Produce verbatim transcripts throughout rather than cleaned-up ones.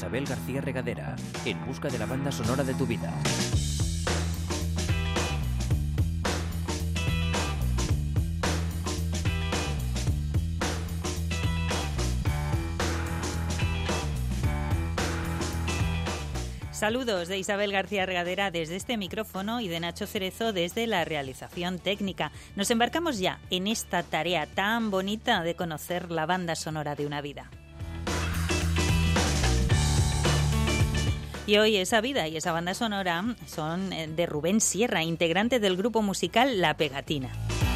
Isabel García Regadera, en busca de la banda sonora de tu vida. Saludos de Isabel García Regadera desde este micrófono y de Nacho Cerezo desde la realización técnica. Nos embarcamos ya en esta tarea tan bonita de conocer la banda sonora de una vida. Y hoy esa vida y esa banda sonora son de Rubén Sierra, integrante del grupo musical La Pegatina.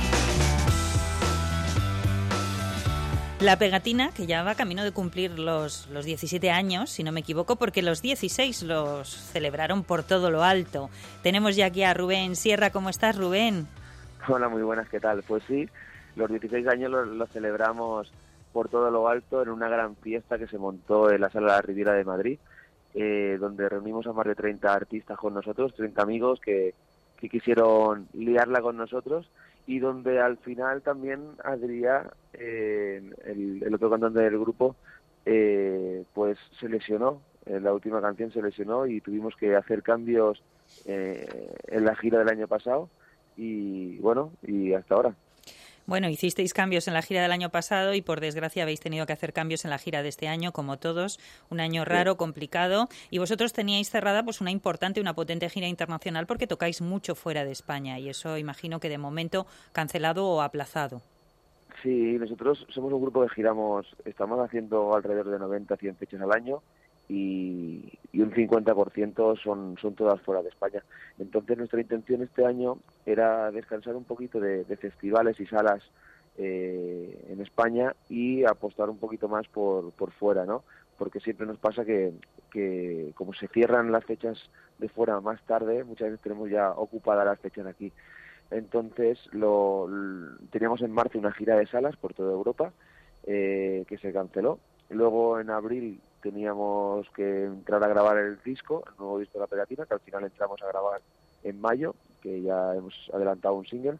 La Pegatina, que ya va camino de cumplir los, los diecisiete años, si no me equivoco, porque los dieciséis los celebraron por todo lo alto. Tenemos ya aquí a Rubén Sierra. ¿Cómo estás, Rubén? Hola, muy buenas, ¿qué tal? Pues sí, los dieciséis años los, los celebramos por todo lo alto en una gran fiesta que se montó en la Sala de la Riviera de Madrid, eh, donde reunimos a más de treinta artistas con nosotros, treinta amigos que, que quisieron liarla con nosotros, y donde al final también Adrià, eh, el, el otro cantante del grupo, eh, pues se lesionó, en la última canción se lesionó y tuvimos que hacer cambios eh, en la gira del año pasado y bueno, y hasta ahora. Bueno, hicisteis cambios en la gira del año pasado y por desgracia habéis tenido que hacer cambios en la gira de este año, como todos, un año raro, sí, complicado, y vosotros teníais cerrada pues una importante, una potente gira internacional porque tocáis mucho fuera de España y eso imagino que de momento cancelado o aplazado. Sí, nosotros somos un grupo que giramos, estamos haciendo alrededor de noventa, cien fechas al año y, y un cincuenta por ciento son, son todas fuera de España. Entonces nuestra intención este año era descansar un poquito de, de festivales y salas eh, en España y apostar un poquito más por, por fuera, ¿no? Porque siempre nos pasa que, que como se cierran las fechas de fuera más tarde, muchas veces tenemos ya ocupadas las fechas aquí. Entonces lo, lo, teníamos en marzo una gira de salas por toda Europa eh, que se canceló. Luego en abril teníamos que entrar a grabar el disco, el nuevo disco de La Pegatina, que al final entramos a grabar en mayo, que ya hemos adelantado un single.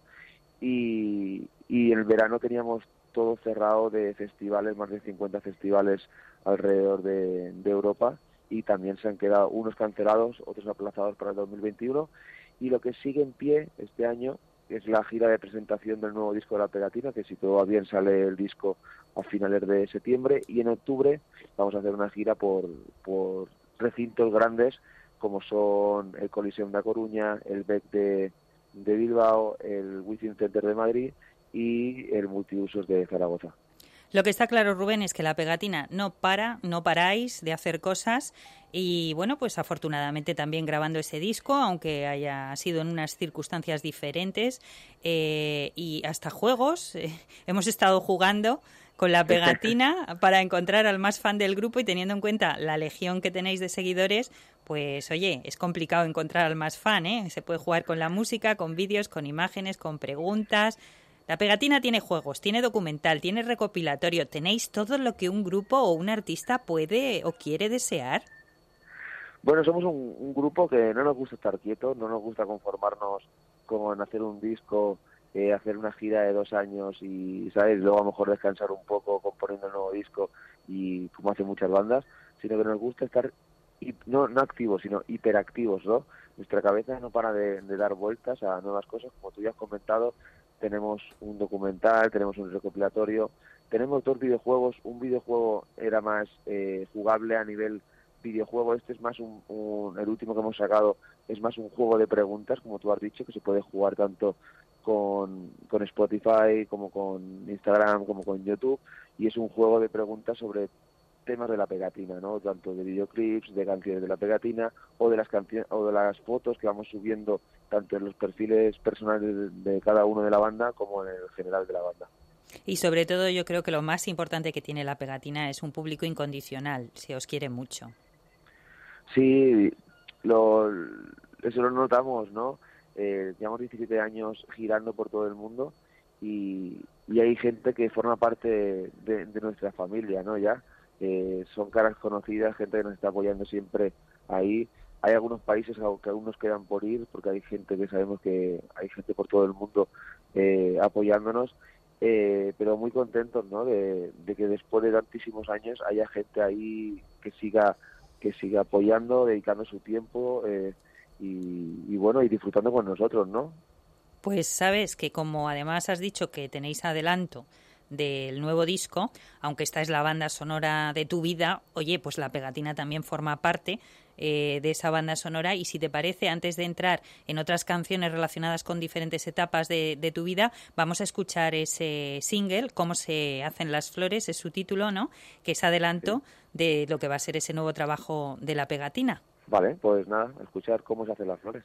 Y, y en el verano teníamos todo cerrado de festivales, más de cincuenta festivales alrededor de, de Europa, y también se han quedado unos cancelados, otros aplazados para el dos mil veintiuno. Y lo que sigue en pie este año es la gira de presentación del nuevo disco de La Pegatina, que si todo va bien sale el disco a finales de septiembre, y en octubre vamos a hacer una gira por, por recintos grandes como son el Coliseum de A Coruña, el B E C de, de Bilbao, el Within Center de Madrid y el Multiusos de Zaragoza. Lo que está claro, Rubén, es que La Pegatina no para, no paráis de hacer cosas y, bueno, pues afortunadamente también grabando ese disco, aunque haya sido en unas circunstancias diferentes eh, y hasta juegos. Eh, hemos estado jugando con La Pegatina para encontrar al más fan del grupo y teniendo en cuenta la legión que tenéis de seguidores, pues, oye, es complicado encontrar al más fan, ¿eh? Se puede jugar con la música, con vídeos, con imágenes, con preguntas. La Pegatina tiene juegos, tiene documental, tiene recopilatorio. ¿Tenéis todo lo que un grupo o un artista puede o quiere desear? Bueno, somos un, un grupo que no nos gusta estar quietos, no nos gusta conformarnos con hacer un disco, eh, hacer una gira de dos años y, ¿sabes? Luego a lo mejor descansar un poco componiendo el nuevo disco y como hacen muchas bandas, sino que nos gusta estar no, no activos, sino hiperactivos, ¿no? Nuestra cabeza no para de, de dar vueltas a nuevas cosas, como tú ya has comentado. Tenemos un documental, tenemos un recopilatorio, tenemos dos videojuegos. Un videojuego era más eh, jugable a nivel videojuego, este es más un, un, el último que hemos sacado es más un juego de preguntas, como tú has dicho, que se puede jugar tanto con, con Spotify como con Instagram como con YouTube, y es un juego de preguntas sobre temas de La Pegatina, ¿no? Tanto de videoclips, de canciones de La Pegatina o de las canciones o de las fotos que vamos subiendo tanto en los perfiles personales de, de cada uno de la banda como en el general de la banda. Y sobre todo yo creo que lo más importante que tiene La Pegatina es un público incondicional, se os quiere mucho. Sí, lo, eso lo notamos, ¿no? Eh, llevamos diecisiete años girando por todo el mundo y, y hay gente que forma parte de, de nuestra familia, ¿no? Ya eh, son caras conocidas, gente que nos está apoyando siempre ahí. Hay algunos países que aún nos quedan por ir porque hay gente que sabemos que hay gente por todo el mundo eh, apoyándonos, eh, pero muy contentos, ¿no? De, de que después de tantísimos años haya gente ahí que siga que sigue apoyando, dedicando su tiempo eh, y, y bueno, y disfrutando con nosotros, ¿no? Pues sabes que como además has dicho que tenéis adelanto del nuevo disco, aunque esta es la banda sonora de tu vida, oye, pues La Pegatina también forma parte eh, de esa banda sonora, y si te parece, antes de entrar en otras canciones relacionadas con diferentes etapas de, de tu vida, vamos a escuchar ese single, Cómo se hacen las flores, es su título, ¿no?, que es adelanto sí. de lo que va a ser ese nuevo trabajo de La Pegatina. Vale, pues nada, escuchar Cómo se hacen las flores.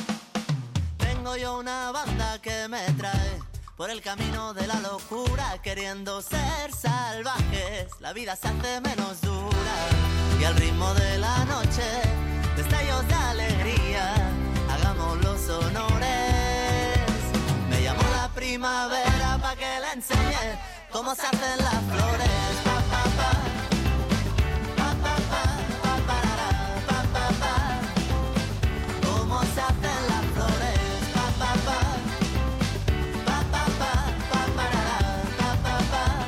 Tengo yo una banda que me trae por el camino de la locura, queriendo ser salvajes, la vida se hace menos dura, y al ritmo de la noche, destellos de alegría, hagamos los honores. Me llamó la primavera pa' que le enseñe cómo se hacen las flores. Pa, pa, pa. Pa, pa, pa, pa, parará, pa, pa, pa. Cómo se hacen las flores. Pa, pa, pa. Pa, pa, pa, pa, parará, pa, pa, pa.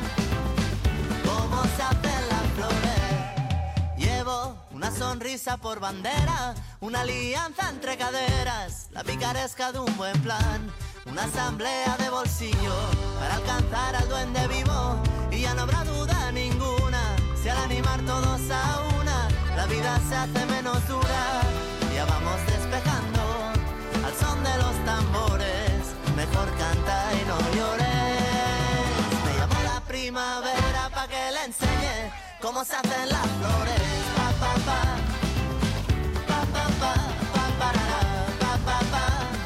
Cómo se hacen las flores. Llevo una sonrisa por bandera, una alianza entre caderas, la picaresca de un buen plan, una asamblea de bolsillo para alcanzar al duende vivo, y ya no habrá duda ninguna, si al animar todos a una, la vida se hace menos dura. Ya vamos despejando al son de los tambores, mejor canta y no llores. Me llamó la primavera pa' que le enseñe cómo se hacen las flores. Pa, pa, pa. Pa, pa, pa, pa, parará, pa, pa, pa.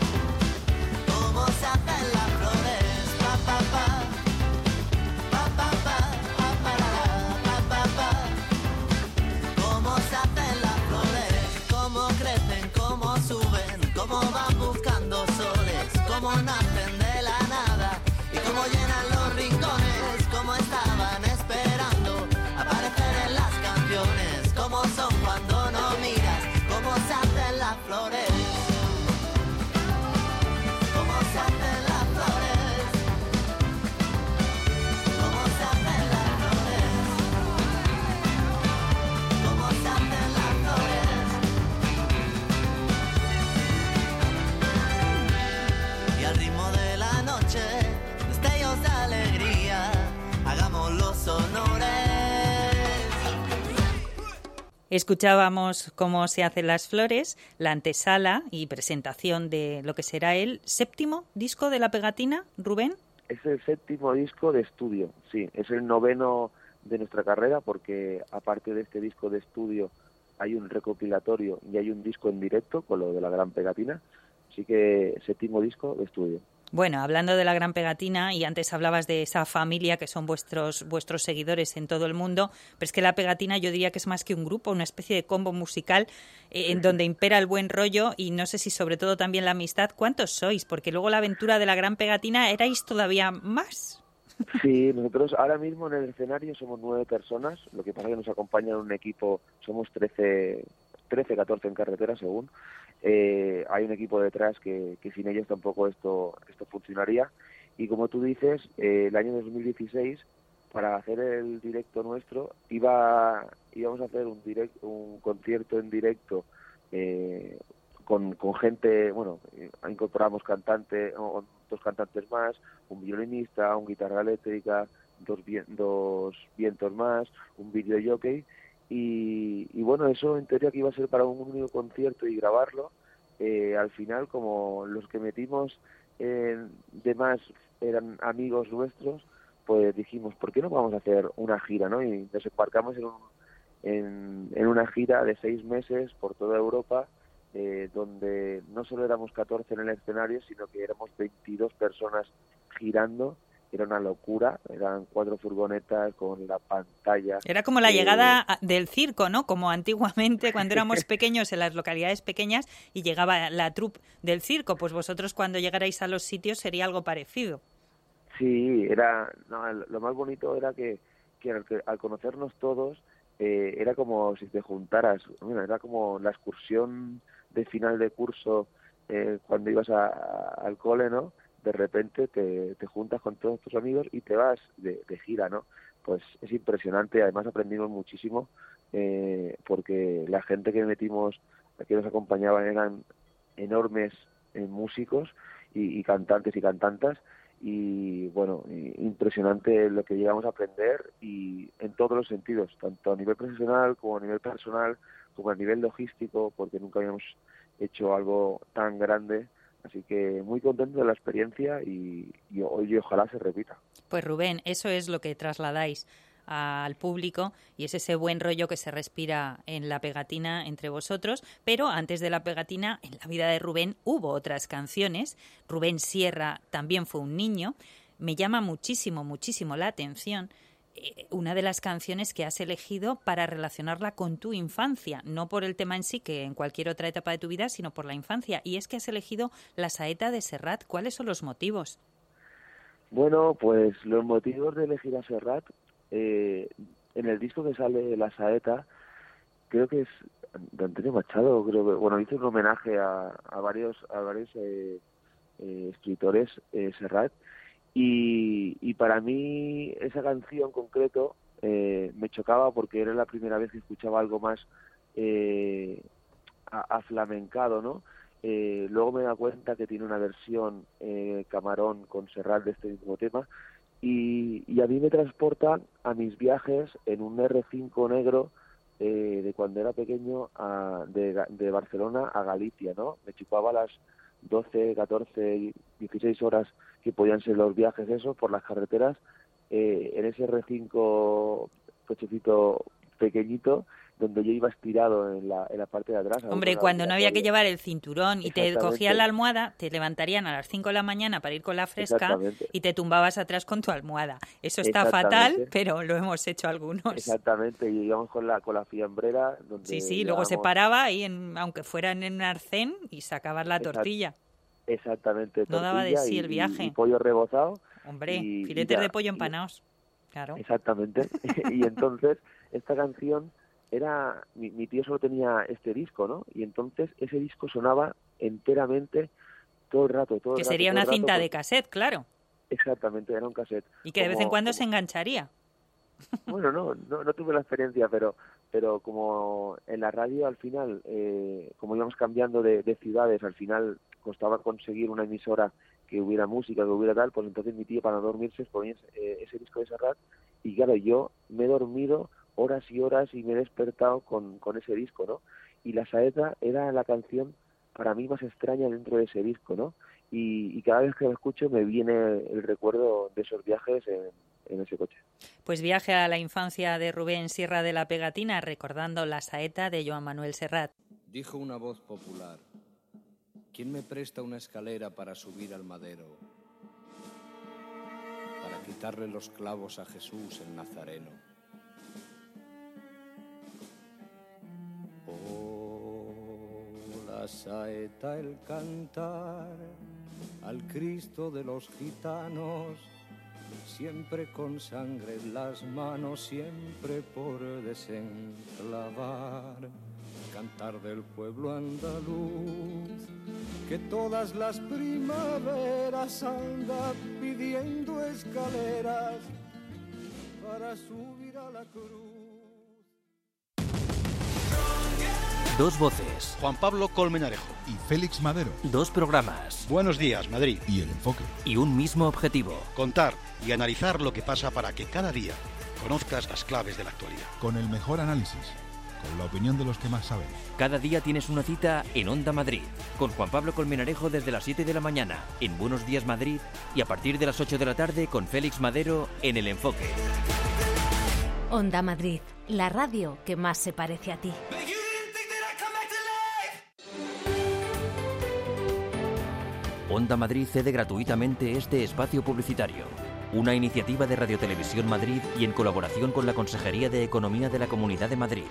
Cómo se hacen las flores. Pa, pa, pa. Pa, pa, pa, pa, parará, pa, pa, pa. Cómo se hacen las flores. Cómo crecen, cómo suben, cómo van buscando soles, cómo nacen de la nada y cómo llenan los rincones, cómo estaban esperando aparecer en las canciones, cómo son cuando no miras, cómo se hacen las flores. Cómo se hacen las flores. Cómo se hacen las flores. Cómo se hacen las flores. Y al ritmo de la noche, destellos de alegría, hagamos los honores. Escuchábamos Cómo se hacen las flores, la antesala y presentación de lo que será el séptimo disco de La Pegatina, Rubén. Es el séptimo disco de estudio, sí, es el noveno de nuestra carrera, porque aparte de este disco de estudio hay un recopilatorio y hay un disco en directo con lo de La Gran Pegatina, así que séptimo disco de estudio. Bueno, hablando de La Gran Pegatina, y antes hablabas de esa familia que son vuestros vuestros seguidores en todo el mundo, pero es que La Pegatina yo diría que es más que un grupo, una especie de combo musical eh, en donde impera el buen rollo y no sé si sobre todo también la amistad. ¿Cuántos sois? Porque luego la aventura de La Gran Pegatina erais todavía más. Sí, nosotros ahora mismo en el escenario somos nueve personas, lo que pasa es que nos acompaña en un equipo, somos trece, trece, catorce en carretera según. Eh, hay un equipo detrás que, que sin ellos tampoco esto esto funcionaría, y como tú dices, eh, el año dos mil dieciséis, para hacer el directo nuestro, iba íbamos a hacer un direct, un concierto en directo eh, con, con gente, bueno, eh, incorporamos cantante, o, dos cantantes más, un violinista, un guitarra eléctrica, dos, dos vientos más, un video jockey. Y, y bueno, eso en teoría que iba a ser para un único concierto y grabarlo, eh, al final como los que metimos eh, de más eran amigos nuestros, pues dijimos, ¿por qué no vamos a hacer una gira, no? Y nos embarcamos en, un, en, en una gira de seis meses por toda Europa, eh, donde no solo éramos catorce en el escenario, sino que éramos veintidós personas girando. Era una locura, eran cuatro furgonetas con la pantalla. Era como la eh... llegada del circo, ¿no? Como antiguamente cuando éramos pequeños en las localidades pequeñas y llegaba la troupe del circo, pues vosotros cuando llegarais a los sitios sería algo parecido. Sí, era no, lo más bonito era que, que al, al conocernos todos eh, era como si te juntaras, bueno, era como la excursión de final de curso eh, cuando ibas a, a, al cole, ¿no? De repente te, te juntas con todos tus amigos y te vas de, de gira, ¿no? pues es impresionante. Además aprendimos muchísimo eh, porque la gente que metimos, que nos acompañaban, eran enormes eh, músicos y, y cantantes y cantantas, y bueno, impresionante lo que llegamos a aprender, y en todos los sentidos, tanto a nivel profesional como a nivel personal, como a nivel logístico, porque nunca habíamos hecho algo tan grande. Así que muy contento de la experiencia y, y, y ojalá se repita. Pues Rubén, eso es lo que trasladáis al público y es ese buen rollo que se respira en La Pegatina entre vosotros. Pero antes de La Pegatina, en la vida de Rubén hubo otras canciones. Rubén Sierra también fue un niño. Me llama muchísimo, muchísimo la atención eh, una de las canciones que has elegido para relacionarla con tu infancia, no por el tema en sí, que en cualquier otra etapa de tu vida, sino por la infancia. Y es que has elegido La Saeta de Serrat. ¿Cuáles son los motivos? Bueno, pues los motivos de elegir a Serrat, eh, en el disco que sale La Saeta, creo que es de Antonio Machado, creo que, bueno, hizo un homenaje a, a varios a varios eh, eh, escritores, eh, Serrat, y, y para mí esa canción en concreto eh, me chocaba porque era la primera vez que escuchaba algo más eh, aflamencado, ¿no? Eh, luego me da cuenta que tiene una versión eh, Camarón con Serrat de este mismo tema, y, y a mí me transporta a mis viajes en un erre cinco negro eh, de cuando era pequeño, a, de, de Barcelona a Galicia, ¿no? Me chupaba las doce, catorce, dieciséis horas que podían ser los viajes esos por las carreteras, eh, en ese erre cinco cochecito pequeñito, donde yo iba estirado en la, en la parte de atrás. Hombre, cuando no había que llevar el cinturón y te cogían la almohada, te levantarían a las cinco de la mañana para ir con la fresca y te tumbabas atrás con tu almohada. Eso está fatal, pero lo hemos hecho algunos. Exactamente, y íbamos con la, con la fiambrera. Donde sí, sí, luego se paraba ahí, en, aunque fueran en un arcén, y sacabas la tortilla. Exactamente. No daba de sí el viaje. Y, y pollo rebozado. Hombre, y, filetes y ya, de pollo empanados. Claro. Exactamente. Y entonces, esta canción era, mi, mi tío solo tenía este disco, ¿no? Y entonces ese disco sonaba enteramente todo el rato, todo el que rato. sería todo una el rato, cinta con... de cassette, claro. Exactamente, era un cassette. Y que de como, vez en cuando como... se engancharía. Bueno, no, no, no tuve la experiencia, pero pero como en la radio al final, eh, como íbamos cambiando de, de ciudades, al final costaba conseguir una emisora que hubiera música, que hubiera tal, pues entonces mi tío para no dormirse ponía eh, ese disco de Serrat, y claro, yo me he dormido horas y horas y me he despertado con, con ese disco, ¿no? Y La Saeta era la canción para mí más extraña dentro de ese disco, ¿no? Y, y cada vez que lo escucho me viene el recuerdo de esos viajes en, en ese coche. Pues viaje a la infancia de Rubén Sierra de La Pegatina, recordando La Saeta de Joan Manuel Serrat. Dijo una voz popular: ¿quién me presta una escalera para subir al madero? Para quitarle los clavos a Jesús el Nazareno. La saeta, el cantar al Cristo de los gitanos, siempre con sangre en las manos, siempre por desenclavar. Cantar del pueblo andaluz, que todas las primaveras anda pidiendo escaleras para subir a la cruz. Dos voces. Juan Pablo Colmenarejo y Félix Madero. Dos programas. Buenos días, Madrid. Y El Enfoque. Y un mismo objetivo. Contar y analizar lo que pasa para que cada día conozcas las claves de la actualidad. Con el mejor análisis, con la opinión de los que más saben. Cada día tienes una cita en Onda Madrid, con Juan Pablo Colmenarejo desde las siete de la mañana en Buenos Días Madrid, y a partir de las ocho de la tarde con Félix Madero en El Enfoque. Onda Madrid, la radio que más se parece a ti. Onda Madrid cede gratuitamente este espacio publicitario, una iniciativa de Radio Televisión Madrid y en colaboración con la Consejería de Economía de la Comunidad de Madrid.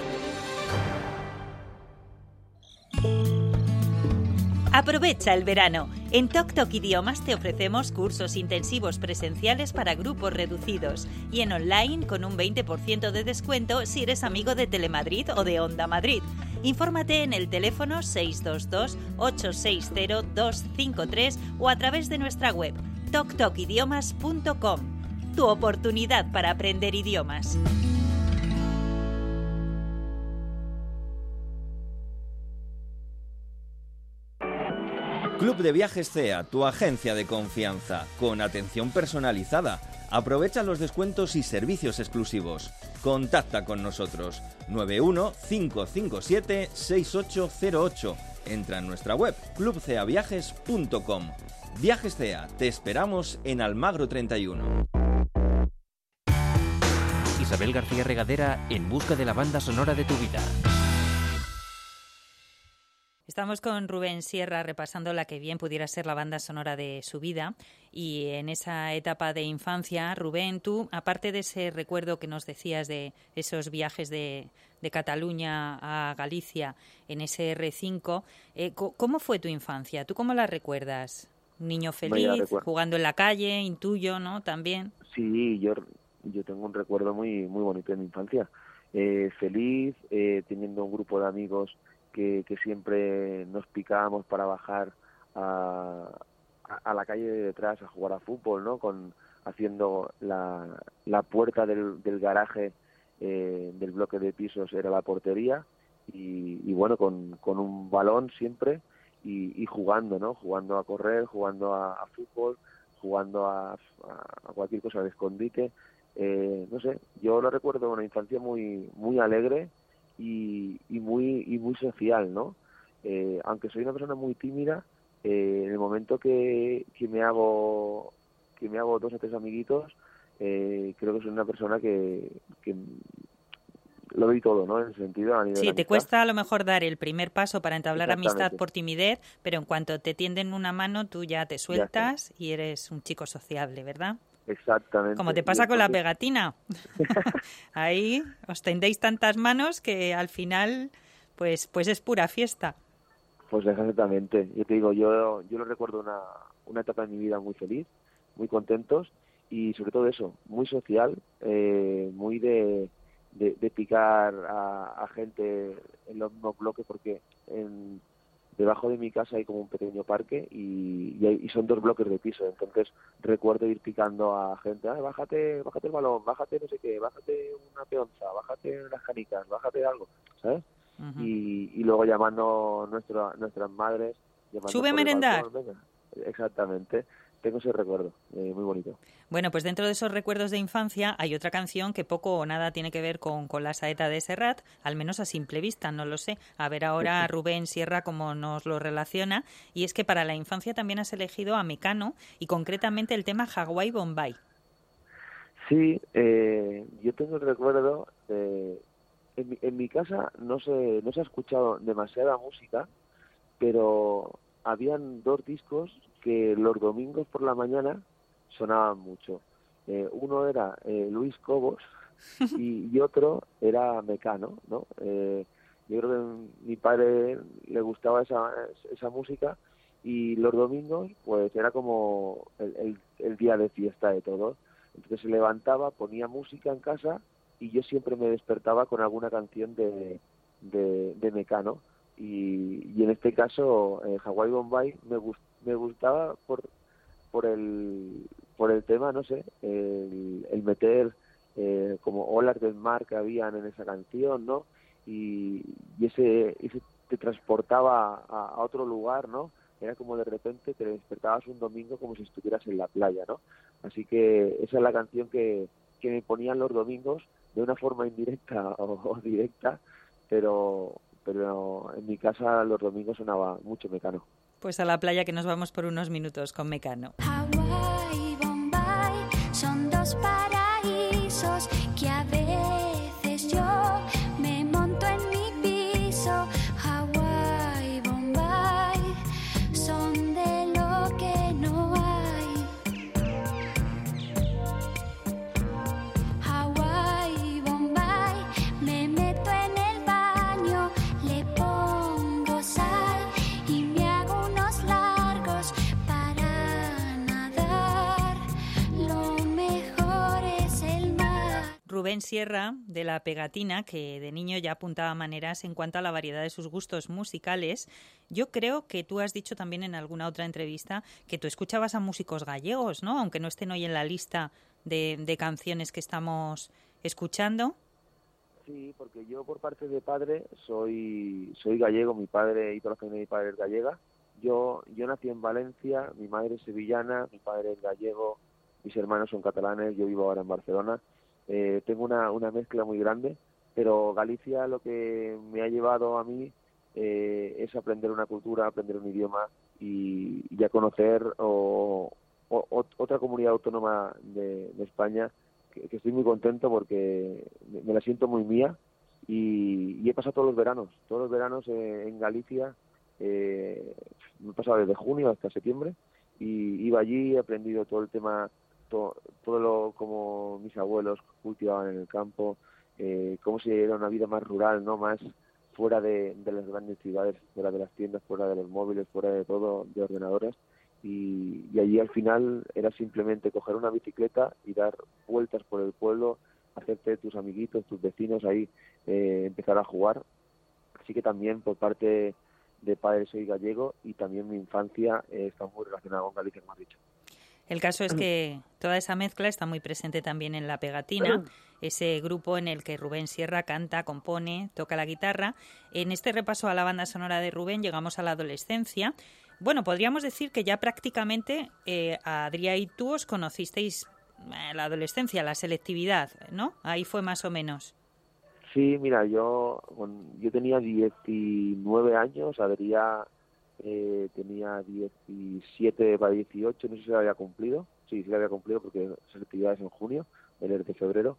Aprovecha el verano. En Toc Toc Idiomas te ofrecemos cursos intensivos presenciales para grupos reducidos y en online con un veinte por ciento de descuento si eres amigo de Telemadrid o de Onda Madrid. Infórmate en el teléfono seis dos dos, ocho seis cero, dos cinco tres o a través de nuestra web toc toc idiomas punto com. tu oportunidad para aprender idiomas. Club de Viajes C E A, tu agencia de confianza, con atención personalizada. Aprovecha los descuentos y servicios exclusivos. Contacta con nosotros nueve uno cinco cinco siete seis ocho cero ocho. Entra en nuestra web club c a viajes punto com. Viajes C E A, te esperamos en Almagro treinta y uno. Isabel García Regadera, en busca de la banda sonora de tu vida. Estamos con Rubén Sierra repasando la que bien pudiera ser la banda sonora de su vida, y en esa etapa de infancia, Rubén, tú, aparte de ese recuerdo que nos decías de esos viajes de, de Cataluña a Galicia en ese erre cinco, eh, ¿cómo fue tu infancia? ¿Tú cómo la recuerdas? Un niño feliz, jugando en la calle, intuyo, ¿no? También. Sí, yo, yo tengo un recuerdo muy, muy bonito de mi infancia. Eh, feliz, eh, teniendo un grupo de amigos Que, que siempre nos picábamos para bajar a, a, a la calle de detrás a jugar a fútbol, ¿no? Con haciendo la, la puerta del, del garaje eh, del bloque de pisos era la portería, y, y bueno, con, con un balón siempre y, y jugando, ¿no? Jugando a correr, jugando a, a fútbol, jugando a, a, a cualquier cosa de escondite. Eh, no sé, yo lo recuerdo una infancia muy, muy alegre y, y muy y muy social, ¿no? Eh, aunque soy una persona muy tímida, eh, en el momento que, que me hago que me hago dos o tres amiguitos, eh, creo que soy una persona que, que lo doy todo, ¿no? En ese sentido, a nivel sí, de te amistad. Cuesta a lo mejor dar el primer paso para entablar amistad por timidez, pero en cuanto te tienden una mano, tú ya te sueltas ya y eres un chico sociable, ¿verdad? Exactamente. Como te pasa con la pegatina. Ahí os tendéis tantas manos que al final pues pues es pura fiesta. Pues exactamente. Yo te digo, yo yo lo recuerdo una, una etapa de mi vida muy feliz, muy contentos, y sobre todo eso, muy social, eh, muy de, de, de picar a, a gente en los mismos bloques, porque en debajo de mi casa hay como un pequeño parque y, y, hay, y son dos bloques de piso. Entonces recuerdo ir picando a gente, ah, bájate, bájate el balón, bájate no sé qué, bájate una peonza, bájate unas canicas, bájate algo, ¿sabes? Uh-huh. y, y luego llamando nuestra, nuestras madres, llamando sube a merendar. Balcón, venga. Exactamente. Tengo ese recuerdo, eh, muy bonito. Bueno, pues dentro de esos recuerdos de infancia hay otra canción que poco o nada tiene que ver con, con la saeta de Serrat, al menos a simple vista, no lo sé. A ver ahora Rubén Sierra cómo nos lo relaciona. Y es que para la infancia también has elegido a Mecano, y concretamente el tema Hawái Bombay. Sí, eh, yo tengo el recuerdo de... En mi, en mi casa no se, no se ha escuchado demasiada música, pero habían dos discos que los domingos por la mañana sonaban mucho. Eh, uno era eh, Luis Cobos y, y otro era Mecano, ¿no? Eh, yo creo que a mi padre le gustaba esa, esa música, y los domingos pues era como el, el, el día de fiesta de todos. Entonces se levantaba, ponía música en casa, y yo siempre me despertaba con alguna canción de, de, de Mecano. Y, y en este caso eh, Hawái Bombay me, gust, me gustaba por por el por el tema, no sé, el, el meter eh, como olas del mar que habían en esa canción, ¿no? Y, y ese, ese te transportaba a, a otro lugar, ¿no? Era como de repente te despertabas un domingo como si estuvieras en la playa, ¿no? Así que esa es la canción que, que me ponían los domingos, de una forma indirecta o, o directa, pero pero en mi casa los domingos sonaba mucho Mecano. Pues a la playa, que nos vamos por unos minutos con Mecano. Hawái y Bombay son dos paraísos que a veces yo me monto en mi piso. Hawái y Bombay son de lo que no hay. Hawái y Bombay, me meto en el baño, le pongo sal y me hago unos largos para nadar. Lo mejor es el mar. Rubén Sierra, de La Pegatina, que de niño ya apuntaba maneras en cuanto a la variedad de sus gustos musicales. Yo creo que tú has dicho también en alguna otra entrevista que tú escuchabas a músicos gallegos, ¿no? Aunque no estén hoy en la lista de, de canciones que estamos escuchando. Sí, porque yo por parte de padre soy soy gallego, mi padre y toda la familia de mi padre es gallega. Yo yo nací en Valencia, mi madre es sevillana, mi padre es gallego, mis hermanos son catalanes, yo vivo ahora en Barcelona. Eh, tengo una, una mezcla muy grande, pero Galicia lo que me ha llevado a mí eh, es aprender una cultura, aprender un idioma y, y a conocer o, o, o, otra comunidad autónoma de, de España, que, que estoy muy contento porque me, me la siento muy mía y, y he pasado todos los veranos, todos los veranos eh, en Galicia, eh, me he pasado desde junio hasta septiembre y iba allí, he aprendido todo el tema, todo, todo lo como mis abuelos cultivaban en el campo, eh, cómo se era una vida más rural, no más fuera de, de las grandes ciudades, fuera de las tiendas, fuera de los móviles, fuera de todo, de ordenadores. Y, y allí al final era simplemente coger una bicicleta y dar vueltas por el pueblo, hacerte tus amiguitos, tus vecinos ahí, eh, empezar a jugar. Así que también por parte de padre soy gallego y también mi infancia eh, está muy relacionada con Galicia, como has dicho. El caso es que toda esa mezcla está muy presente también en La Pegatina, ese grupo en el que Rubén Sierra canta, compone, toca la guitarra. En este repaso a la banda sonora de Rubén llegamos a la adolescencia. Bueno, podríamos decir que ya prácticamente eh, Adrià y tú os conocisteis en la adolescencia, la selectividad, ¿no? Ahí fue más o menos. Sí, mira, yo yo tenía diecinueve años, Adrià eh, tenía diecisiete para dieciocho, no sé si lo había cumplido, sí, sí lo había cumplido porque selectividad es en junio, él es de febrero,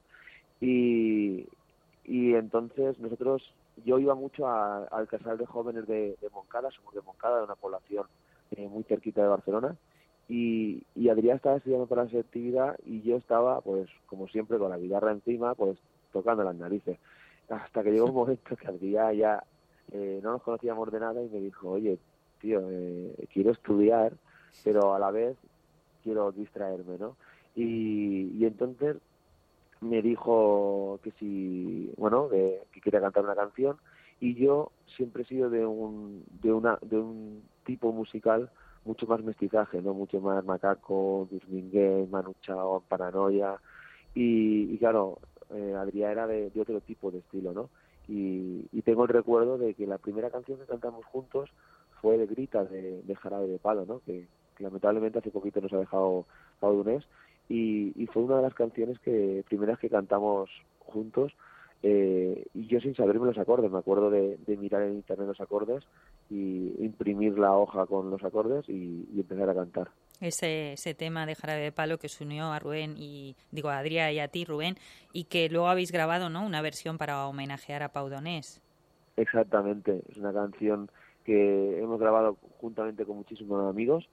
y, y entonces nosotros, yo iba mucho a, al casal de jóvenes de, de Moncada, somos de Moncada, de una población eh, muy cerquita de Barcelona, y, y Adrià estaba estudiando para la selectividad y yo estaba, pues como siempre, con la guitarra encima, pues tocando las narices, hasta que llegó un momento que Adrià ya eh, no nos conocíamos de nada y me dijo, oye, tío, eh, quiero estudiar, pero a la vez quiero distraerme, ¿no? Y, y entonces me dijo que si, bueno, que, que quería cantar una canción, y yo siempre he sido de un de una de un tipo musical mucho más mestizaje, ¿no? Mucho más Macaco, Luis Miguel, Manu Chao, Paranoia, y, y claro, eh, Adrià era de, de otro tipo de estilo, ¿no? Y, y tengo el recuerdo de que la primera canción que cantamos juntos fue de Grita, de, de Jarabe de Palo, ¿no? Que, que lamentablemente hace poquito nos ha dejado Pau Donés, y, y fue una de las canciones que primeras que cantamos juntos, eh, y yo sin saberme los acordes, me acuerdo de, de mirar en internet los acordes y imprimir la hoja con los acordes y, y empezar a cantar. Ese, ese tema de Jarabe de Palo que se unió a Rubén y digo a Adrià y a ti, Rubén, y que luego habéis grabado, ¿no?, una versión para homenajear a Pau Donés. Exactamente, es una canción que hemos grabado juntamente con muchísimos amigos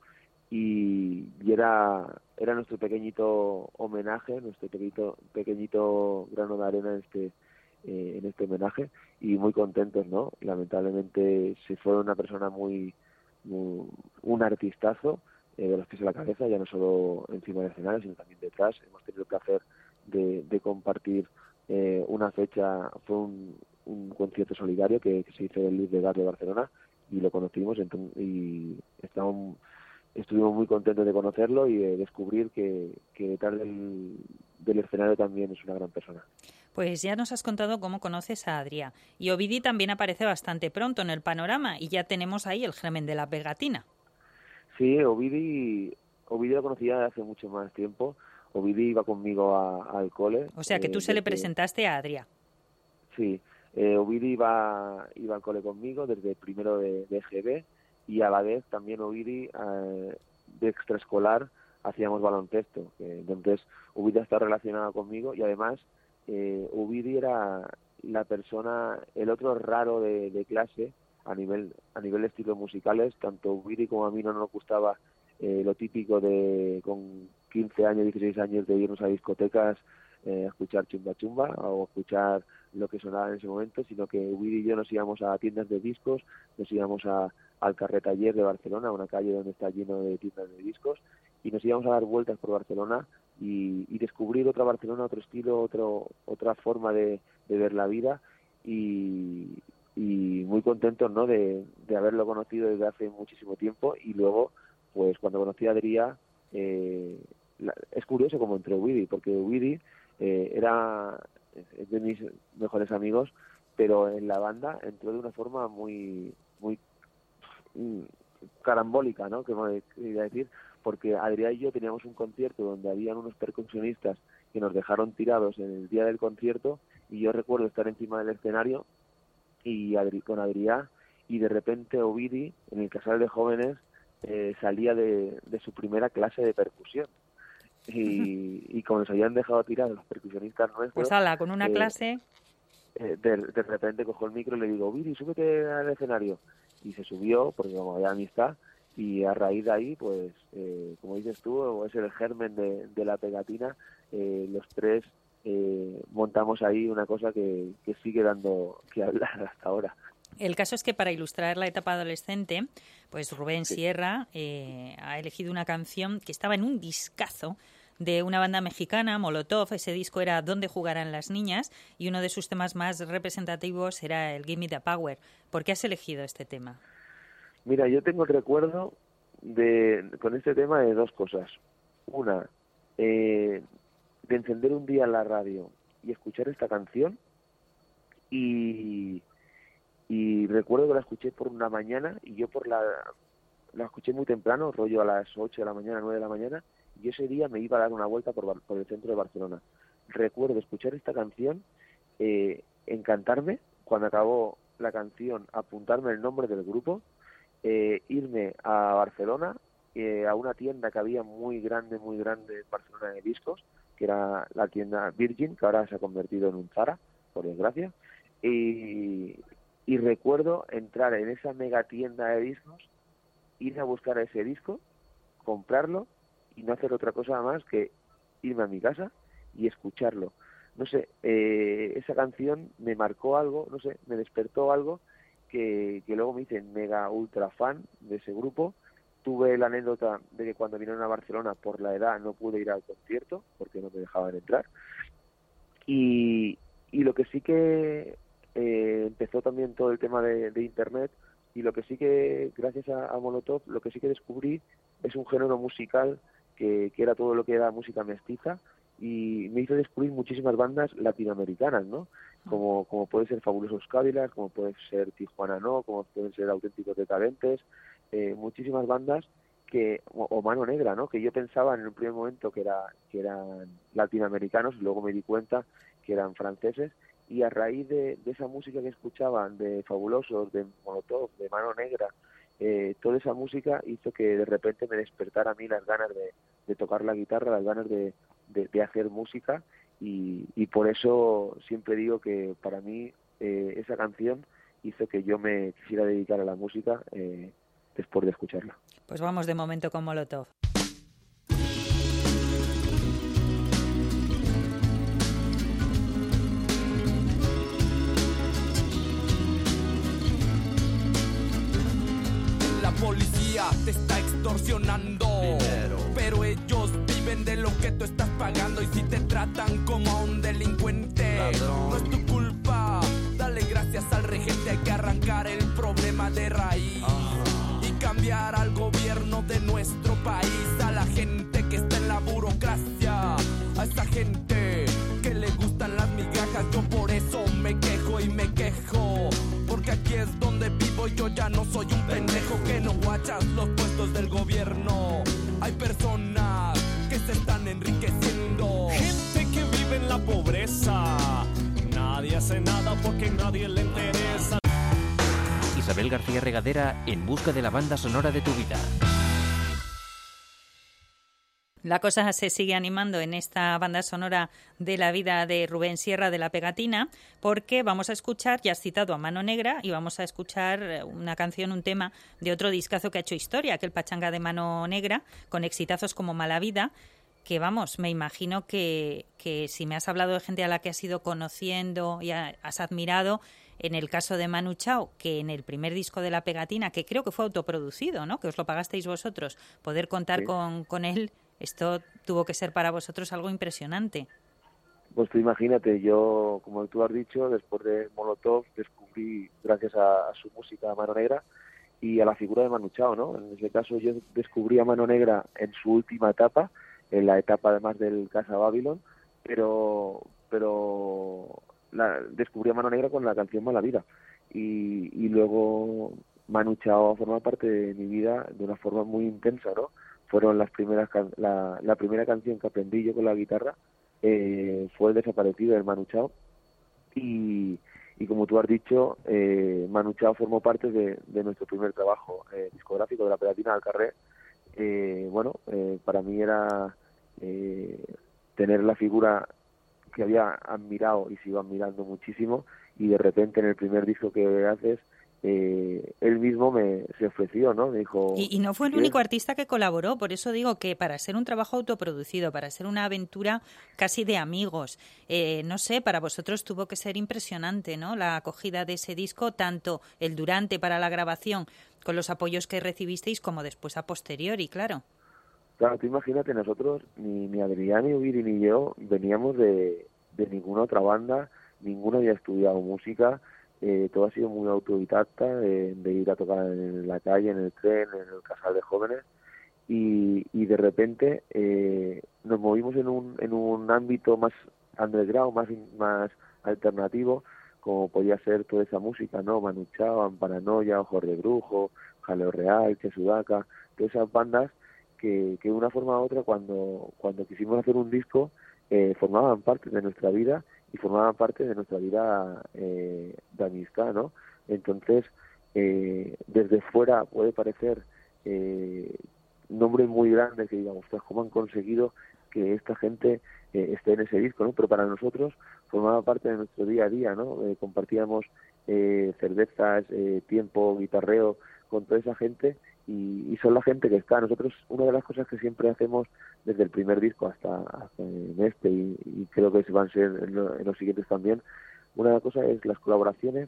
y, y era era nuestro pequeñito homenaje, nuestro pequeñito pequeñito grano de arena en este eh, en este homenaje, y muy contentos, ¿no? Lamentablemente se fue una persona muy, muy un artistazo, eh, de los pies a la cabeza, ya no solo encima del escenario sino también detrás. Hemos tenido el placer de, de compartir eh, una fecha, fue un, un concierto solidario que, que se hizo en el Luis de Gas de Barcelona y lo conocimos, entonces, y estamos, estuvimos muy contentos de conocerlo y de descubrir que, que detrás del, del escenario también es una gran persona. Pues ya nos has contado cómo conoces a Adrià. Y Ovidi también aparece bastante pronto en el panorama y ya tenemos ahí el germen de La Pegatina. Sí, Ovidi, Ovidi lo conocía desde hace mucho más tiempo. Ovidi iba conmigo a, al cole. O sea que tú eh, se le desde... presentaste a Adrià. Sí, eh, Ovidi iba, iba al cole conmigo desde primero de, de G B, y a la vez también Ovidi eh, de extraescolar hacíamos baloncesto. Que, entonces Ovidi está relacionado conmigo y además eh, Ovidi era la persona, el otro raro de, de clase a nivel a nivel de estilos musicales. Tanto Ovidi como a mí no nos gustaba eh, lo típico de con quince años, dieciséis años de irnos a discotecas eh, a escuchar chumba chumba o escuchar lo que sonaba en ese momento, sino que Ovidi y yo nos íbamos a tiendas de discos, nos íbamos a, al Carrer Taller de Barcelona, una calle donde está lleno de tiendas de discos, y nos íbamos a dar vueltas por Barcelona y, y descubrir otra Barcelona, otro estilo, otro otra forma de, de ver la vida, y, y muy contentos, ¿no?, de, de haberlo conocido desde hace muchísimo tiempo. Y luego, pues cuando conocí a Adrià, eh, la, es curioso como entró Widi, porque Widi eh, era es de mis mejores amigos, pero en la banda entró de una forma muy muy mm, carambólica, ¿no? Que me quería decir, porque Adrián y yo teníamos un concierto donde habían unos percusionistas que nos dejaron tirados en el día del concierto, y yo recuerdo estar encima del escenario y Adri, con Adrián, y de repente Ovidi, en el Casal de Jóvenes, eh, salía de, de su primera clase de percusión. Y, y como nos habían dejado tirados los percusionistas nuestros... Pues ala, con una eh, clase... Eh, de, de repente cojo el micro y le digo, Ovidi, súbete al escenario. Y se subió, porque como había amistad, y a raíz de ahí, pues, eh, como dices tú, es el germen de, de la pegatina. Eh, los tres eh, montamos ahí una cosa que, que sigue dando que hablar hasta ahora. El caso es que para ilustrar la etapa adolescente, pues Rubén sí. Sierra eh, ha elegido una canción que estaba en un discazo de una banda mexicana, Molotov. Ese disco era Donde jugarán las niñas, y uno de sus temas más representativos era el Give Me the Power. ¿Por qué has elegido este tema? Mira, yo tengo el recuerdo de con este tema de dos cosas. Una, eh, de encender un día la radio y escuchar esta canción, y, y recuerdo que la escuché por una mañana, y yo por la la escuché muy temprano, rollo a las ocho de la mañana, nueve de la mañana, y ese día me iba a dar una vuelta por, por el centro de Barcelona. Recuerdo escuchar esta canción, eh, encantarme, cuando acabó la canción, apuntarme el nombre del grupo, eh, irme a Barcelona, eh, a una tienda que había muy grande, muy grande en Barcelona de discos, que era la tienda Virgin, que ahora se ha convertido en un Zara, por desgracia, y, y recuerdo entrar en esa mega tienda de discos, ir a buscar ese disco, comprarlo, y no hacer otra cosa más que irme a mi casa y escucharlo. No sé, eh, esa canción me marcó algo, no sé, me despertó algo que, que luego me hice mega ultra fan de ese grupo. Tuve la anécdota de que cuando vinieron a Barcelona, por la edad, no pude ir al concierto porque no me dejaban entrar. Y, y lo que sí que eh, empezó también todo el tema de, de Internet, y lo que sí que, gracias a, a Molotov, lo que sí que descubrí es un género musical que, que era todo lo que era música mestiza, y me hizo descubrir muchísimas bandas latinoamericanas, ¿no? Como, como puede ser Fabulosos Cadillacs, como puede ser Tijuana No, como pueden ser Auténticos Decadentes, eh, muchísimas bandas que, o, o Mano Negra, ¿no? Que yo pensaba en un primer momento que era que eran latinoamericanos, y luego me di cuenta que eran franceses, y a raíz de, de esa música que escuchaban, de Fabulosos, de Molotov, de Mano Negra, eh, toda esa música hizo que de repente me despertara a mí las ganas de, de tocar la guitarra, las ganas de, de, de hacer música, y, y por eso siempre digo que para mí eh, esa canción hizo que yo me quisiera dedicar a la música eh, después de escucharla. Pues vamos de momento con Molotov. La policía te está extorsionando dinero, pero ellos viven de lo que tú estás pagando, y si te tratan como a un delincuente, ladrón, no es tu culpa. Dale gracias al regente, hay que arrancar el problema de raíz, uh-huh, y cambiar al gobierno de nuestro país, a la gente que está en la burocracia, a esa gente que le gustan las migajas. Yo por eso me quejo y me quejo, porque aquí es donde vivo y yo ya no soy un pendejo que no guachas los puestos del gobierno. Hay personas que se están enriqueciendo, gente que vive en la pobreza, nadie hace nada porque a nadie le interesa. Isabel García Regadera, en busca de la banda sonora de tu vida. La cosa se sigue animando en esta banda sonora de la vida de Rubén Sierra, de La Pegatina, porque vamos a escuchar, ya has citado a Mano Negra, y vamos a escuchar una canción, un tema de otro discazo que ha hecho historia, que el Pachanga de Mano Negra, con exitazos como Mala Vida, que vamos, me imagino que, que si me has hablado de gente a la que has ido conociendo y has admirado, en el caso de Manu Chao, que en el primer disco de La Pegatina, que creo que fue autoproducido, ¿no?, que os lo pagasteis vosotros, poder contar sí. con, con él, esto tuvo que ser para vosotros algo impresionante. Pues tú imagínate, yo, como tú has dicho, después de Molotov descubrí, gracias a, a su música, a Mano Negra y a la figura de Manu Chao, ¿no? En ese caso yo descubrí a Mano Negra en su última etapa, en la etapa además del Casa Babylon, pero pero la, descubrí a Mano Negra con la canción Mala Vida, y, y luego Manu Chao forma parte de mi vida de una forma muy intensa, ¿no? Fueron las primeras can- la, la primera canción que aprendí yo con la guitarra, eh, fue El Desaparecido de Manu Chao, y, y como tú has dicho, eh, Manu Chao formó parte de, de nuestro primer trabajo eh, discográfico de La Pegatina del Carrer. Eh, bueno, eh, para mí era eh, tener la figura que había admirado y sigo admirando muchísimo, y de repente en el primer disco que haces, eh, él mismo me se ofreció, ¿no? Me dijo... Y, y no fue el ¿quieres? único artista que colaboró, por eso digo que para ser un trabajo autoproducido, para ser una aventura casi de amigos, eh, no sé, para vosotros tuvo que ser impresionante, ¿no? La acogida de ese disco, tanto el durante para la grabación, con los apoyos que recibisteis, como después a posteriori, claro. Claro, tú imagínate, nosotros, ni, ni Adrián, ni Ubiri, ni yo, veníamos de, de ninguna otra banda, ninguno había estudiado música, eh, todo ha sido muy autodidacta, de, de ir a tocar en la calle, en el tren, en el casal de jóvenes, y, y de repente eh, nos movimos en un, en un ámbito más underground, más, más alternativo, como podía ser toda esa música, ¿no? Manu Chao, Amparanoia, Ojos de Brujo, Jaleo Real, Che Sudaca, todas esas bandas que, que de una forma u otra, cuando, cuando quisimos hacer un disco, eh, formaban parte de nuestra vida y formaban parte de nuestra vida eh, de amistad, ¿no? Entonces, eh, desde fuera puede parecer eh, nombres muy grandes que digamos, ¿cómo han conseguido que esta gente eh, esté en ese disco, ¿no? Pero para nosotros formaba parte de nuestro día a día, ¿no? Eh, compartíamos eh, cervezas, eh, tiempo, guitarreo con toda esa gente, y, y son la gente que está. Nosotros, una de las cosas que siempre hacemos desde el primer disco hasta, hasta en este, y, y creo que se van a ser en, lo, en los siguientes también, una de las cosas es las colaboraciones,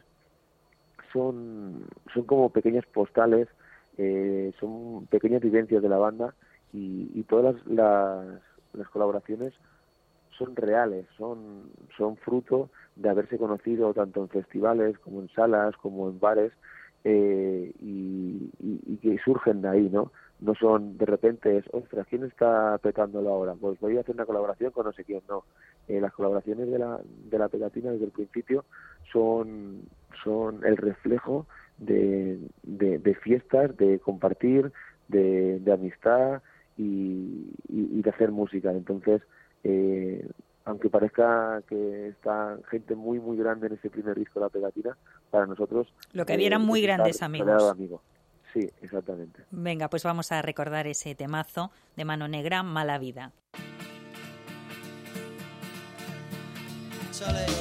son, son como pequeñas postales, eh, son pequeñas vivencias de la banda, y, y todas las, las, las colaboraciones son reales, son, son fruto de haberse conocido tanto en festivales como en salas, como en bares, eh, y, y, y que surgen de ahí, ¿no? No son de repente, es, ostras, ¿quién está petándolo ahora? Pues voy a hacer una colaboración con no sé quién, no. Eh, las colaboraciones de la, de la Pegatina desde el principio son, son el reflejo de, de, de fiestas, de compartir, de, de amistad y, y, y de hacer música. Entonces, eh, aunque parezca que está gente muy muy grande en ese primer disco de La Pegatina, para nosotros lo que había eran eh, muy estar grandes amigos. Amigo. Sí, exactamente. Venga, pues vamos a recordar ese temazo de Mano Negra, Mala Vida. Chale.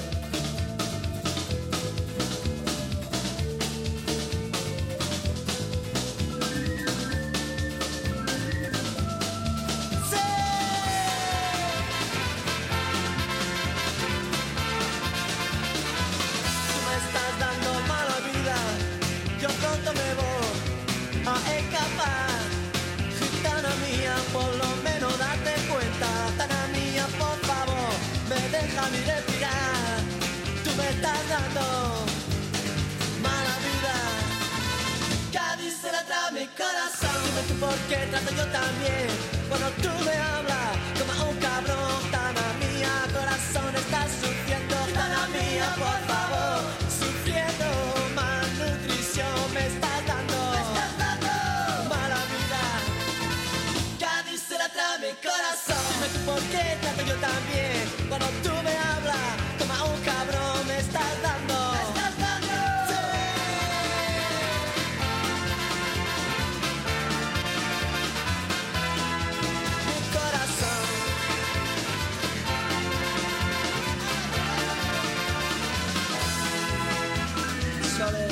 Déjame respirar, tú me estás dando mala vida. Cádiz se la trae mi corazón. Dime tú por qué trato yo también. Cuando tú me hablas como a un cabrón. Tana mía, corazón, estás sufriendo. Tana mía, por favor, sufriendo. Malnutrición me estás dando, me estás dando mala vida. Cádiz se la trae mi corazón. Dime tú por qué trato yo también. Cuando tú me hablas como a un cabrón, me estás dando, me estás dando. Sí. Mi corazón. Sole.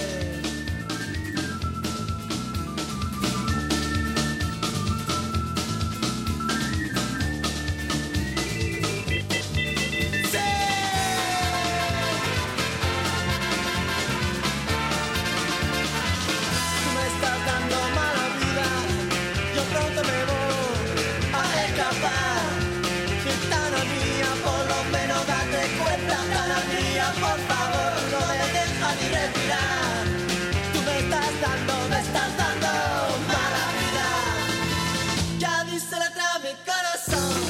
Por favor, no me dejas ni respirar. Tú me estás dando, me estás dando mala vida. Ya dice la trama mi corazón.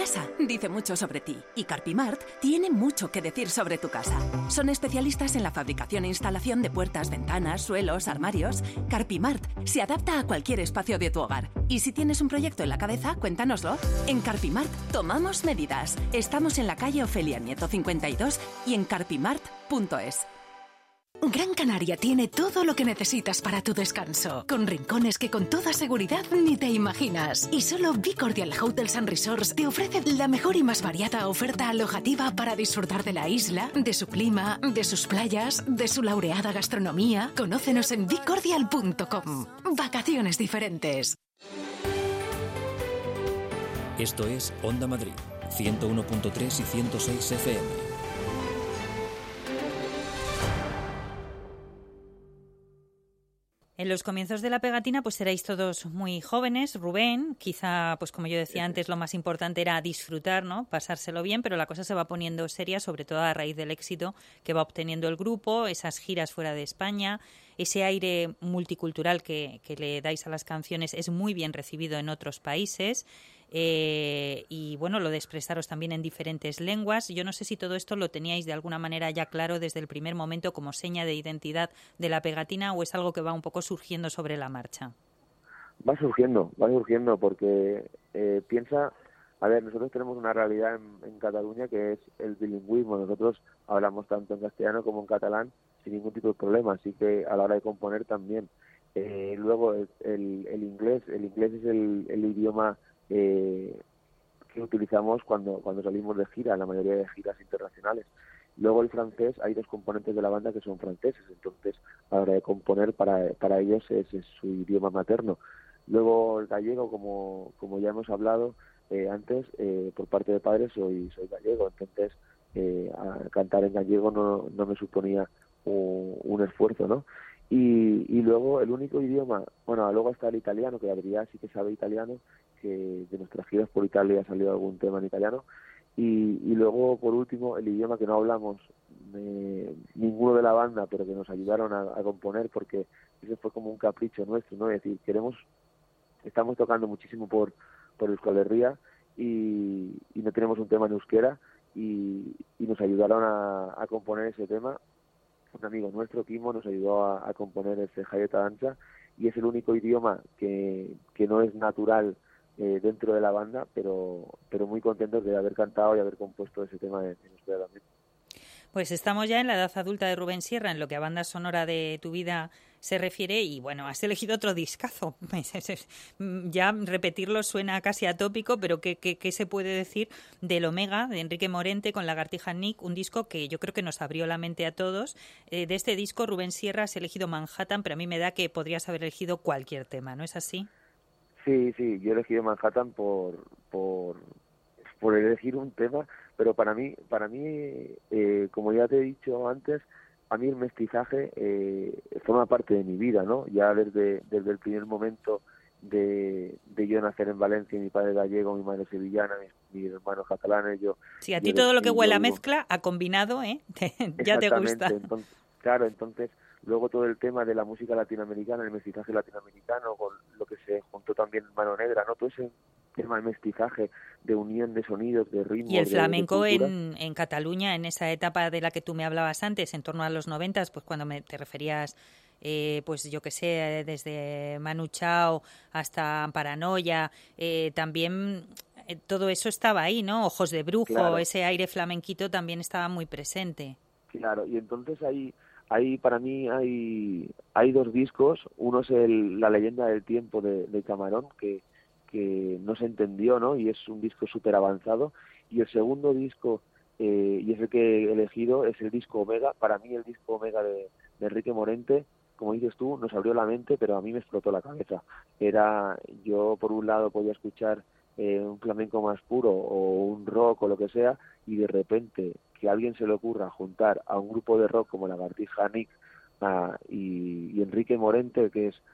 casa dice mucho sobre ti y Carpimart tiene mucho que decir sobre tu casa. Son especialistas en la fabricación e instalación de puertas, ventanas, suelos, armarios. Carpimart se adapta a cualquier espacio de tu hogar. Y si tienes un proyecto en la cabeza, cuéntanoslo. En Carpimart tomamos medidas. Estamos en la calle Ofelia Nieto cincuenta y dos y en carpimart punto es. Gran Canaria tiene todo lo que necesitas para tu descanso, con rincones que con toda seguridad ni te imaginas. Y solo Be Cordial Hotels and Resorts te ofrece la mejor y más variada oferta alojativa para disfrutar de la isla, de su clima, de sus playas, de su laureada gastronomía. Conócenos en be cordial punto com. Vacaciones diferentes. Esto es Onda Madrid, ciento uno punto tres y ciento seis F M. En los comienzos de la pegatina pues erais todos muy jóvenes. Rubén, quizá, pues como yo decía antes, lo más importante era disfrutar, ¿no? Pasárselo bien, pero la cosa se va poniendo seria, sobre todo a raíz del éxito que va obteniendo el grupo, esas giras fuera de España, ese aire multicultural que, que le dais a las canciones es muy bien recibido en otros países. Eh, y bueno, lo de expresaros también en diferentes lenguas. Yo no sé si todo esto lo teníais de alguna manera ya claro desde el primer momento como seña de identidad de la pegatina, o es algo que va un poco surgiendo sobre la marcha. Va surgiendo, va surgiendo porque eh, piensa, a ver, nosotros tenemos una realidad en, en Cataluña que es el bilingüismo. Nosotros hablamos tanto en castellano como en catalán sin ningún tipo de problema, así que a la hora de componer también. Eh, luego el, el, el inglés, el inglés es el, el idioma Eh, que utilizamos cuando cuando salimos de gira, la mayoría de giras internacionales. Luego el francés, hay dos componentes de la banda que son franceses, entonces a la hora de componer para para ellos es, es su idioma materno. Luego el gallego, como como ya hemos hablado eh, antes, eh, por parte de padres soy soy gallego, entonces eh, a cantar en gallego no no me suponía un, un esfuerzo, ¿no? Y, y luego el único idioma, bueno, luego está el italiano, que Adrià sí que sabe italiano, que de nuestras giras por Italia ha salido algún tema en italiano, y, y luego por último el idioma que no hablamos eh, ninguno de la banda, pero que nos ayudaron a, a componer, porque ese fue como un capricho nuestro, ¿no? Es decir, queremos, estamos tocando muchísimo por por Euskal Herria y, y no tenemos un tema en euskera, y, y nos ayudaron a, a componer ese tema. Un amigo nuestro, Kimo, nos ayudó a, a componer ese Jaieta Danza, y es el único idioma que, que no es natural eh, dentro de la banda, pero pero muy contentos de haber cantado y haber compuesto ese tema en, en euskera también. Pues estamos ya en la edad adulta de Rubén Sierra, en lo que a banda sonora de tu vida se refiere, y bueno, has elegido otro discazo. Ya repetirlo suena casi atópico, pero ¿qué, qué, qué se puede decir del Omega, de Enrique Morente, con Lagartija Nick? Un disco que yo creo que nos abrió la mente a todos. Eh, de este disco, Rubén Sierra, has elegido Manhattan, pero a mí me da que podrías haber elegido cualquier tema, ¿no es así? Sí, sí, yo he elegido Manhattan por... por... por elegir un tema, pero para mí, para mí, eh, como ya te he dicho antes, a mí el mestizaje eh, forma parte de mi vida, ¿no? Ya desde desde el primer momento de, de yo nacer en Valencia, mi padre gallego, mi madre sevillana, mis, mis hermanos catalanes, yo... Sí, a ti yo todo lo que huele a vivo. mezcla, a combinado, ¿eh? Ya te gusta. Entonces, claro, entonces, luego todo el tema de la música latinoamericana, el mestizaje latinoamericano, con lo que se juntó también en Mano Negra, ¿no? Todo ese tema de mestizaje, de unión de sonidos, de ritmos. Y el de, flamenco de en, en Cataluña, en esa etapa de la que tú me hablabas antes, en torno a los noventas, pues cuando me, te referías, eh, pues yo que sé, desde Manu Chao hasta Paranoia, eh, también eh, todo eso estaba ahí, ¿no? Ojos de brujo, claro. Ese aire flamenquito también estaba muy presente. Claro, y entonces ahí, ahí para mí hay, hay dos discos. Uno es el, La leyenda del tiempo de, de Camarón, que que no se entendió, ¿no? Y es un disco súper avanzado. Y el segundo disco, eh, y es el que he elegido, es el disco Omega. Para mí el disco Omega de, de Enrique Morente, como dices tú, nos abrió la mente, pero a mí me explotó la cabeza. Era, yo por un lado podía escuchar eh, un flamenco más puro o un rock o lo que sea, y de repente que a alguien se le ocurra juntar a un grupo de rock como Lagartija Nick a, y, y Enrique Morente, que es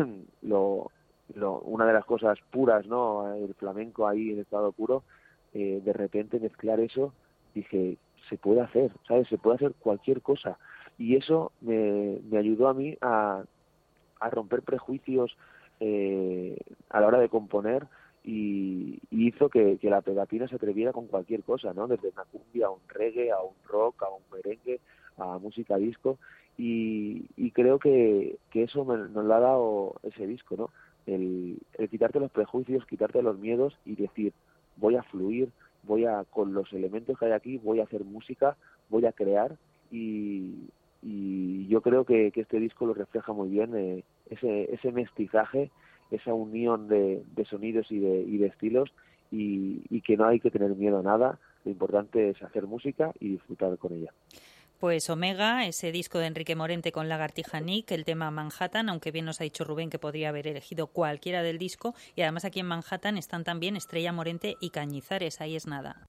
lo... Lo, una de las cosas puras, ¿no? El flamenco ahí en estado puro, eh, de repente mezclar eso, dije, se puede hacer, ¿sabes? Se puede hacer cualquier cosa. Y eso me, me ayudó a mí a, a romper prejuicios eh, a la hora de componer, y, y hizo que, que la pegatina se atreviera con cualquier cosa, ¿no? Desde una cumbia a un reggae, a un rock, a un merengue, a música disco, y, y creo que, que eso me, nos lo ha dado ese disco, ¿no? El, el quitarte los prejuicios, quitarte los miedos y decir, voy a fluir, voy a, con los elementos que hay aquí, voy a hacer música, voy a crear, y, y yo creo que, que este disco lo refleja muy bien, eh, ese, ese mestizaje, esa unión de, de sonidos y de, y de estilos, y, y que no hay que tener miedo a nada, lo importante es hacer música y disfrutar con ella. Pues Omega, ese disco de Enrique Morente con Lagartija Nick, el tema Manhattan, aunque bien nos ha dicho Rubén que podría haber elegido cualquiera del disco, y además aquí en Manhattan están también Estrella Morente y Cañizares, ahí es nada.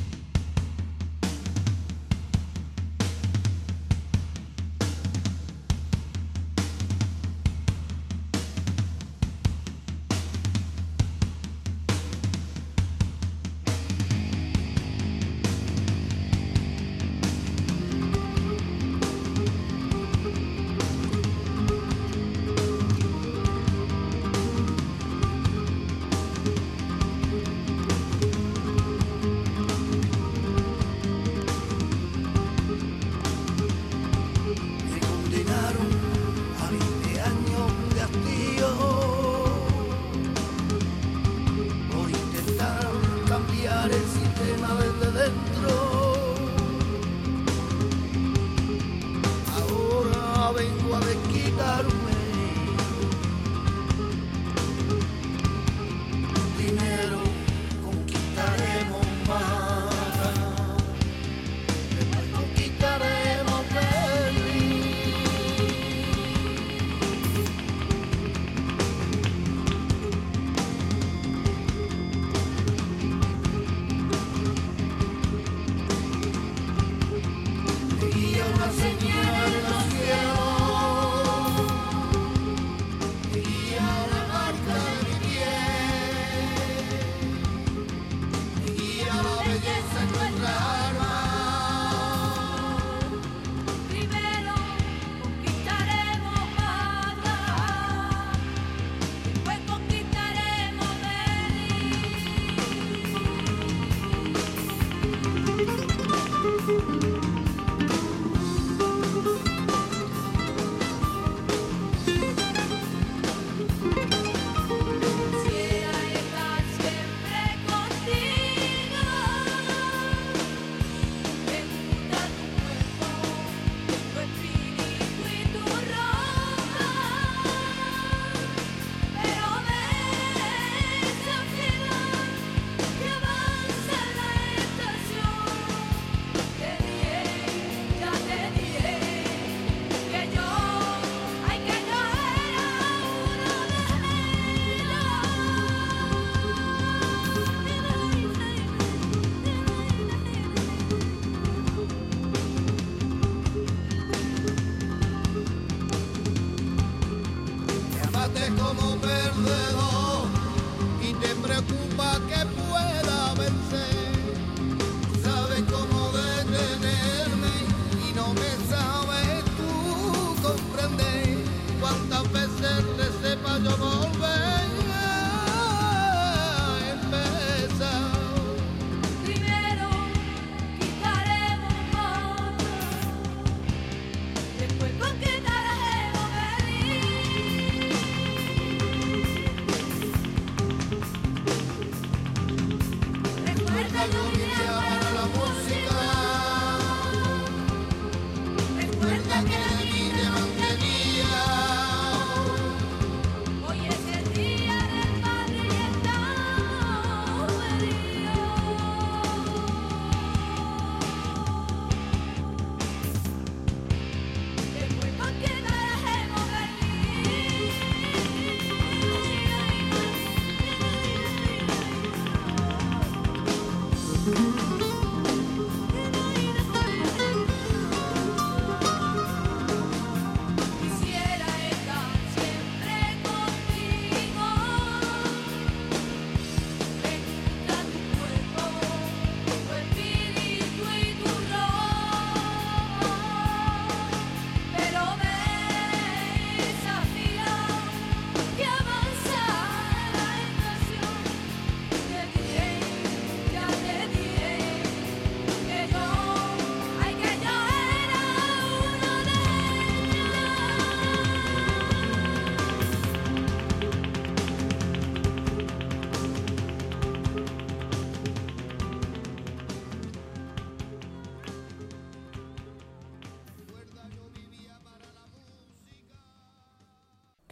Como perdedor y te preocupa que pueda vencer, sabes cómo detenerme y no me sabes tú comprender cuántas veces te sepa yo volver a empezar. Primero quitaremos más, después conquistaremos feliz. Recuerda yo vine para la música, recuerda que de mí te mantenía. Hoy es el día del padre y estamos heridos. Después conquistaremos feliz.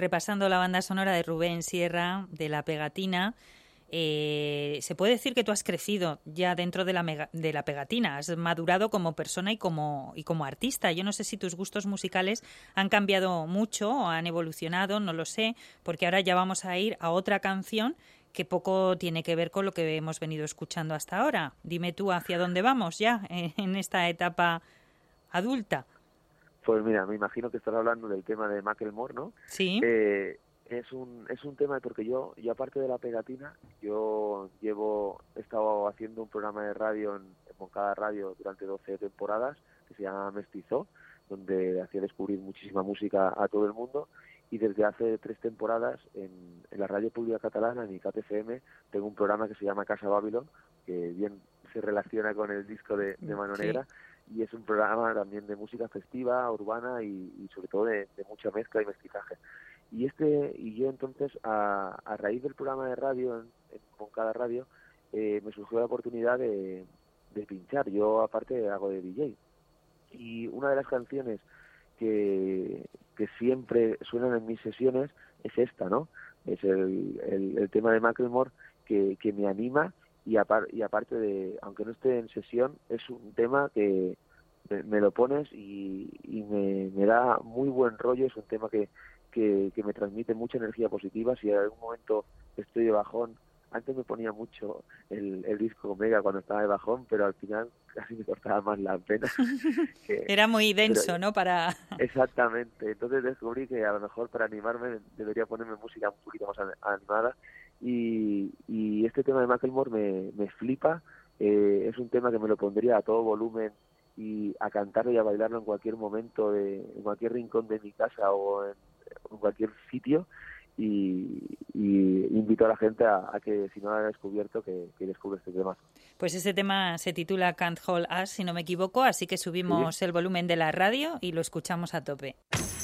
repasando la banda sonora de Rubén Sierra, de La Pegatina. Eh, se puede decir que tú has crecido ya dentro de la, mega, de la Pegatina, has madurado como persona y como, y como artista. Yo no sé si tus gustos musicales han cambiado mucho o han evolucionado, no lo sé, porque ahora ya vamos a ir a otra canción que poco tiene que ver con lo que hemos venido escuchando hasta ahora. Dime tú hacia dónde vamos ya en esta etapa adulta. Pues mira, me imagino que estás hablando del tema de Macklemore, ¿no? Sí. Eh, es un es un tema porque yo, yo aparte de La Pegatina, yo llevo he estado haciendo un programa de radio en, en Moncada Radio durante doce temporadas que se llama Mestizo, donde hacía descubrir muchísima música a todo el mundo. Y desde hace tres temporadas en, en la radio pública catalana, en I C A T F M, tengo un programa que se llama Casa Babylon, que bien se relaciona con el disco de, de Mano Sí. Negra, y es un programa también de música festiva, urbana y, y sobre todo de, de mucha mezcla y mestizaje. Y este y yo entonces, a, a raíz del programa de radio, en, en Moncada Radio, eh, me surgió la oportunidad de, de pinchar. Yo aparte hago de D J. Y una de las canciones que, que siempre suenan en mis sesiones es esta, ¿no? Es el, el, el tema de Macklemore que, que me anima y, apar, y aparte de, aunque no esté en sesión, es un tema que me, me lo pones y, y me, me da muy buen rollo. Es un tema que, que, que me transmite mucha energía positiva. Si en algún momento estoy de bajón, antes me ponía mucho el, el disco Omega cuando estaba de bajón, pero al final casi me cortaba más la pena. que, Era muy denso, pero, ¿no? Para... Exactamente. Entonces descubrí que a lo mejor para animarme debería ponerme música un poquito más animada. Y, y este tema de Macklemore me, me flipa. Eh, es un tema que me lo pondría a todo volumen y a cantarlo y a bailarlo en cualquier momento, de, en cualquier rincón de mi casa o en, en cualquier sitio. Y, y invito a la gente a, a que, si no lo ha descubierto, que, que descubra este tema. Pues ese tema se titula Can't Hold Us, si no me equivoco, así que subimos Sí. el volumen de la radio y lo escuchamos a tope.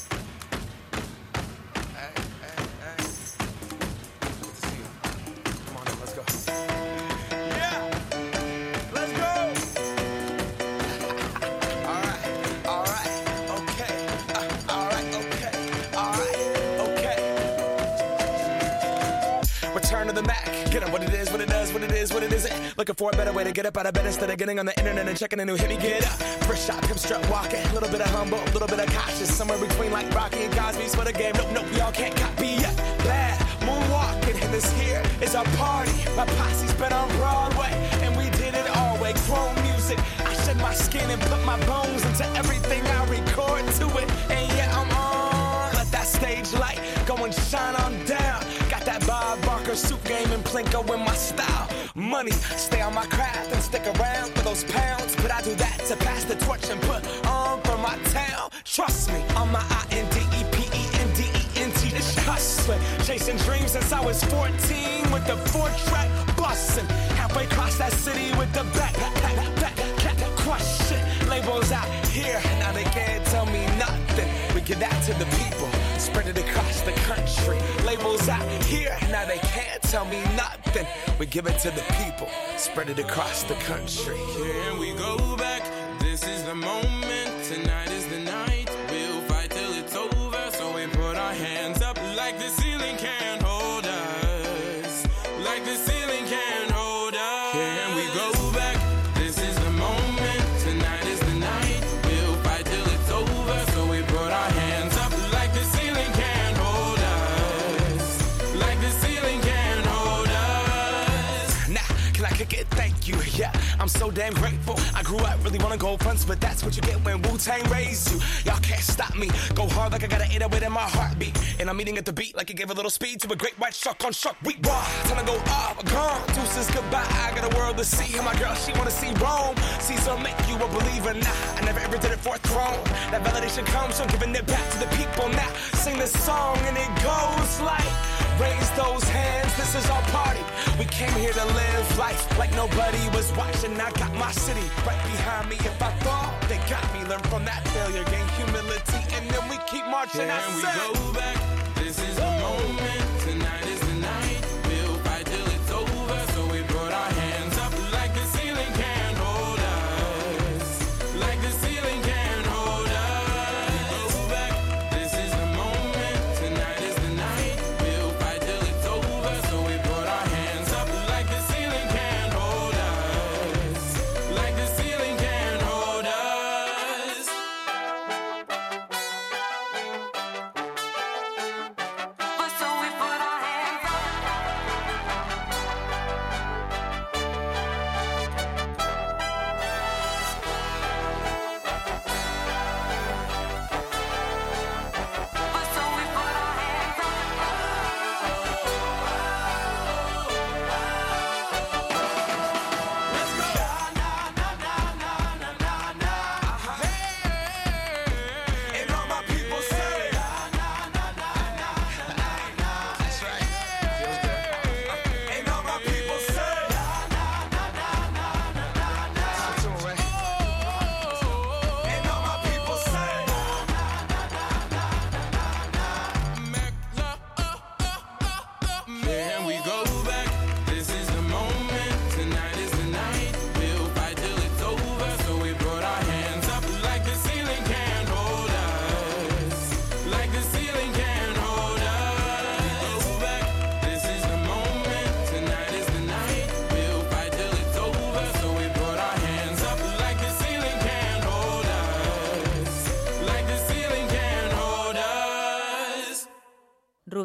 Return to the Mac. Get up what it is, what it does, what it is, what it isn't. Looking for a better way to get up out of bed instead of getting on the internet and checking a new hit. Me get up. First shot, pimp strut walking. A little bit of humble, a little bit of cautious. Somewhere between like Rocky and Cosby's for the game. Nope, nope, y'all can't copy yet. Bad moonwalking, and this here is our party. My posse's been on Broadway, and we did it all way. Chrome music. I shed my skin and put my bones into everything I record to it. And yeah, I'm on. Let that stage light go and shine on down. Got that Bob Barker suit game and Plinko in my style. Money, stay on my craft and stick around for those pounds. But I do that to pass the torch and put on for my town. Trust me, on my I N D E P E N D E N T. It's hustling, chasing dreams since I was fourteen with the four-track bustin'. Halfway across that city with the back, back, back, back, back, crush it. Labels out here, now they can't tell me nothing. We give that to the people, spread it across the country. Labels out here, now they can't tell me nothing. We give it to the people, spread it across the country. Here we go back, this is the moment, tonight is the night. We'll fight till it's over, so we put our hands up like the ceiling can't hold us. Like the ceiling can't hold us. Here we go back, this is the moment, tonight is the night. We'll fight till it's over, so we put our hands up like the ceiling can't hold us. Like the ceiling can't hold us. Nah, can I kick it? Thank you, yeah, I'm so damn grateful. I grew up really wanna go fronts, but that's what you get when Wu-Tang raised you. Y'all can't stop me, go hard like I got an eight oh eight in my heartbeat. And I'm eating at the beat like it gave a little speed to a great white shark on shark week. Raw, time to go off, gone, deuces goodbye. I got a world to see, and my girl, she wanna see Rome. Caesar make you a believer, nah, I never ever did it for a throne. That validation comes from giving it back to the people. Now, sing this song and it goes like, raise those hands, this is our party. We came here to live life like nobody was watching. I got my city right behind me. If I fall, they got me. Learn from that failure, gain humility, and then we keep marching. Can I we said, go back? This is the moment. Tonight is the night. We'll fight till it's over. So we put our hands up like the ceiling can't hold us. Like the ceiling can't hold us. Go back. This is the moment. Tonight is the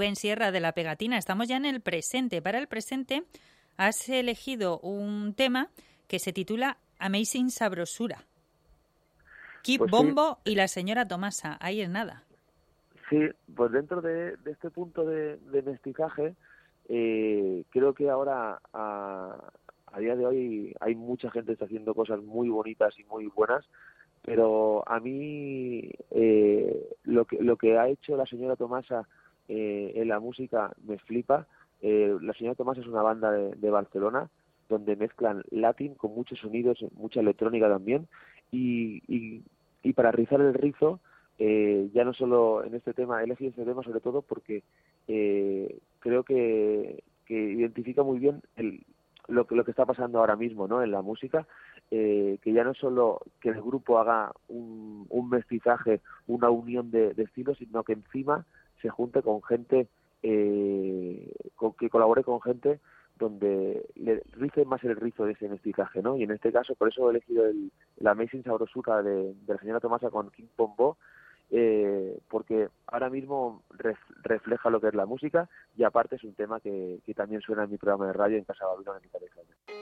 Rubén Sierra de La Pegatina. Estamos ya en el presente. Para el presente has elegido un tema que se titula Amazing Sabrosura. Kip Pues Bombo sí. Y la señora Tomasa. Ahí es nada. Sí, pues dentro de, de este punto de, de mestizaje, eh, creo que ahora a, a día de hoy hay mucha gente que está haciendo cosas muy bonitas y muy buenas, pero a mí eh, lo que lo que ha hecho la señora Tomasa eh, en la música me flipa. Eh, la señora Tomasa es una banda de, de Barcelona donde mezclan latín con muchos sonidos, mucha electrónica también, y, y, y para rizar el rizo, eh, ya no solo en este tema, he elegido este tema sobre todo porque eh, creo que, que identifica muy bien el, lo, que, lo que está pasando ahora mismo, ¿no?, en la música, eh, que ya no solo que el grupo haga un, un mestizaje, una unión de, de estilos, sino que encima se junte con gente, eh, con, que colabore con gente donde le rice más el rizo de ese mestizaje, ¿no? Y en este caso, por eso he elegido el, el Amazing Sabrosura de, de la señora Tomasa con Kip Bombo, eh, porque ahora mismo ref, refleja lo que es la música, y aparte es un tema que, que también suena en mi programa de radio en Casa Babilón, en mi cabeza.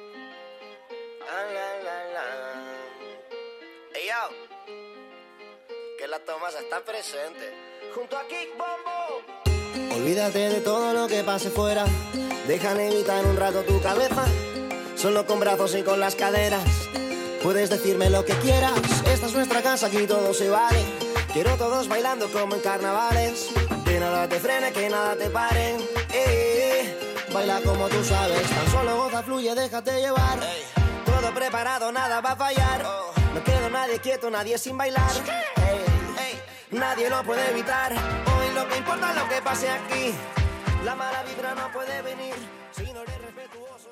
Hey yo, que la Tomasa está presente junto a Kip Bombo. Olvídate de todo lo que pase fuera, deja levitar un rato tu cabeza, solo con brazos y con las caderas. Puedes decirme lo que quieras, esta es nuestra casa, aquí todo se vale. Quiero todos bailando como en carnavales, que nada te frene, que nada te pare. Eh, baila como tú sabes, tan solo goza, fluye, déjate llevar. Todo preparado, nada va a fallar. No queda nadie quieto, nadie sin bailar. Ey, nadie lo puede evitar. Hoy lo que importa es lo que pase aquí. La mala vibra no puede venir si no eres respetuoso.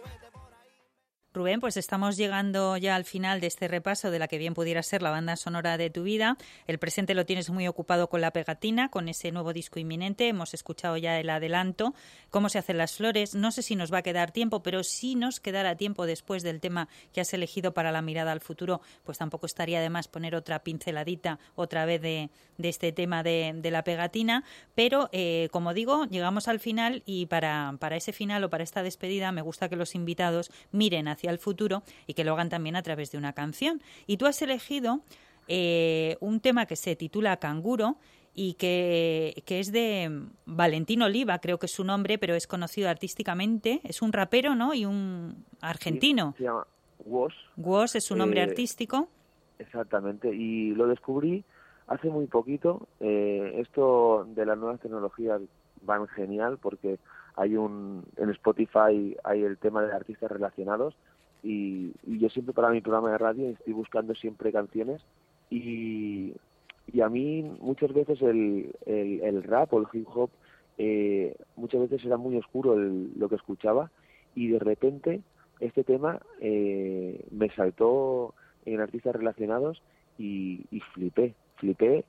Rubén, pues estamos llegando ya al final de este repaso de la que bien pudiera ser la banda sonora de tu vida. El presente lo tienes muy ocupado con La Pegatina, con ese nuevo disco inminente. Hemos escuchado ya el adelanto, Cómo se hacen las flores. No sé si nos va a quedar tiempo, pero si nos quedara tiempo después del tema que has elegido para la mirada al futuro, pues tampoco estaría de más poner otra pinceladita otra vez de, de este tema de, de La Pegatina. Pero, eh, como digo, llegamos al final y para, para ese final o para esta despedida me gusta que los invitados miren hacia hacia el futuro y que lo hagan también a través de una canción. Y tú has elegido eh, un tema que se titula Canguro y que, que es de Valentín Oliva, creo que es su nombre, pero es conocido artísticamente. Es un rapero, ¿no? Y un argentino. Sí, se llama Woz. Woz es su nombre eh, artístico. Exactamente. Y lo descubrí hace muy poquito. Eh, esto de las nuevas tecnologías van genial porque hay un en Spotify hay el tema de artistas relacionados y, y yo siempre para mi programa de radio estoy buscando siempre canciones y, y a mí muchas veces el, el, el rap o el hip hop eh, muchas veces era muy oscuro el, lo que escuchaba y de repente este tema eh, me saltó en artistas relacionados y, y flipé, flipé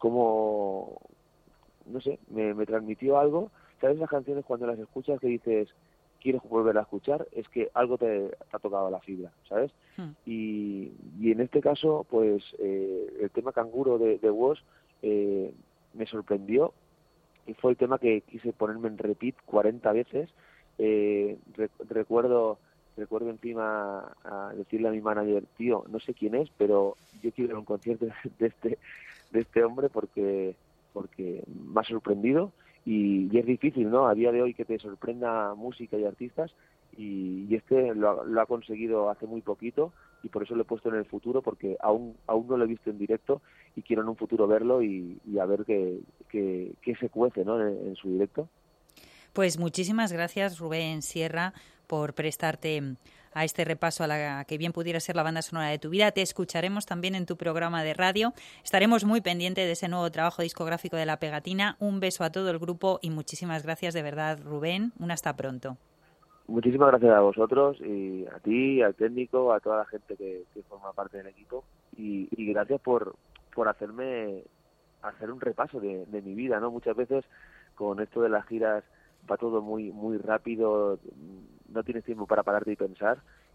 como no sé, me, me transmitió algo. ¿Sabes esas canciones cuando las escuchas que dices, quieres volver a escuchar? Es que algo te, te ha tocado la fibra, ¿sabes? Hmm. Y, y en este caso, pues, eh, el tema Canguro de, de Woz eh, me sorprendió y fue el tema que quise ponerme en repeat cuarenta veces. Eh, re, recuerdo recuerdo encima a decirle a mi manager, tío, no sé quién es, pero yo quiero ir a un concierto de este, de este hombre porque... porque me ha sorprendido y, y es difícil, ¿no?, a día de hoy que te sorprenda música y artistas y, y este lo, lo ha conseguido hace muy poquito y por eso lo he puesto en el futuro porque aún aún no lo he visto en directo y quiero en un futuro verlo y, y a ver qué, qué, qué se cuece, ¿no?, en, en su directo. Pues muchísimas gracias, Rubén Sierra, por prestarte a este repaso a la que bien pudiera ser la banda sonora de tu vida. Te escucharemos también en tu programa de radio. Estaremos muy pendientes de ese nuevo trabajo discográfico de La Pegatina. Un beso a todo el grupo y muchísimas gracias de verdad, Rubén. Un hasta pronto. Muchísimas gracias a vosotros y a ti, al técnico, a toda la gente que, que forma parte del equipo y, y gracias por, por hacerme hacer un repaso de, de mi vida, ¿no? Muchas veces con esto de las giras va todo muy muy rápido, no tienes tiempo para pararte y pensar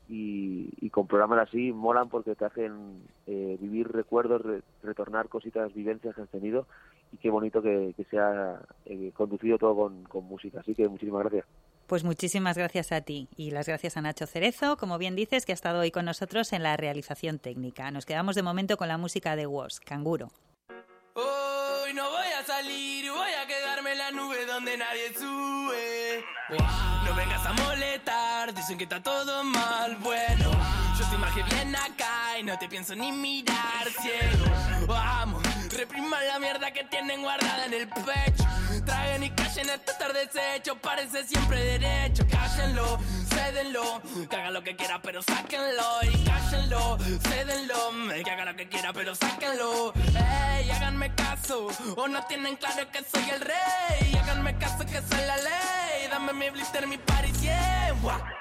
y, y con programas así molan porque te hacen eh, vivir recuerdos, re, retornar cositas, vivencias que has tenido, y qué bonito que, que sea eh, conducido todo con, con música. Así que muchísimas gracias. Pues muchísimas gracias a ti y las gracias a Nacho Cerezo, como bien dices, que ha estado hoy con nosotros en la realización técnica. Nos quedamos de momento con la música de Woz, Canguro. Hoy no voy a salir, voy a quedarme en la nube donde nadie sube. Wow. No vengas a molestar, dicen que está todo mal. Bueno, yo te imagino bien acá y no te pienso ni mirar, ciego. Vamos, repriman la mierda que tienen guardada en el pecho. Traguen y callen este estar deshecho, parece siempre derecho. Cállenlo, cédenlo, que hagan lo que quiera pero sáquenlo. Y cállenlo, cédenlo, que hagan lo que quiera pero sáquenlo. Ey, háganme caso, o no tienen claro que soy el rey. Háganme caso que soy la ley, dame mi blister, mi party cien.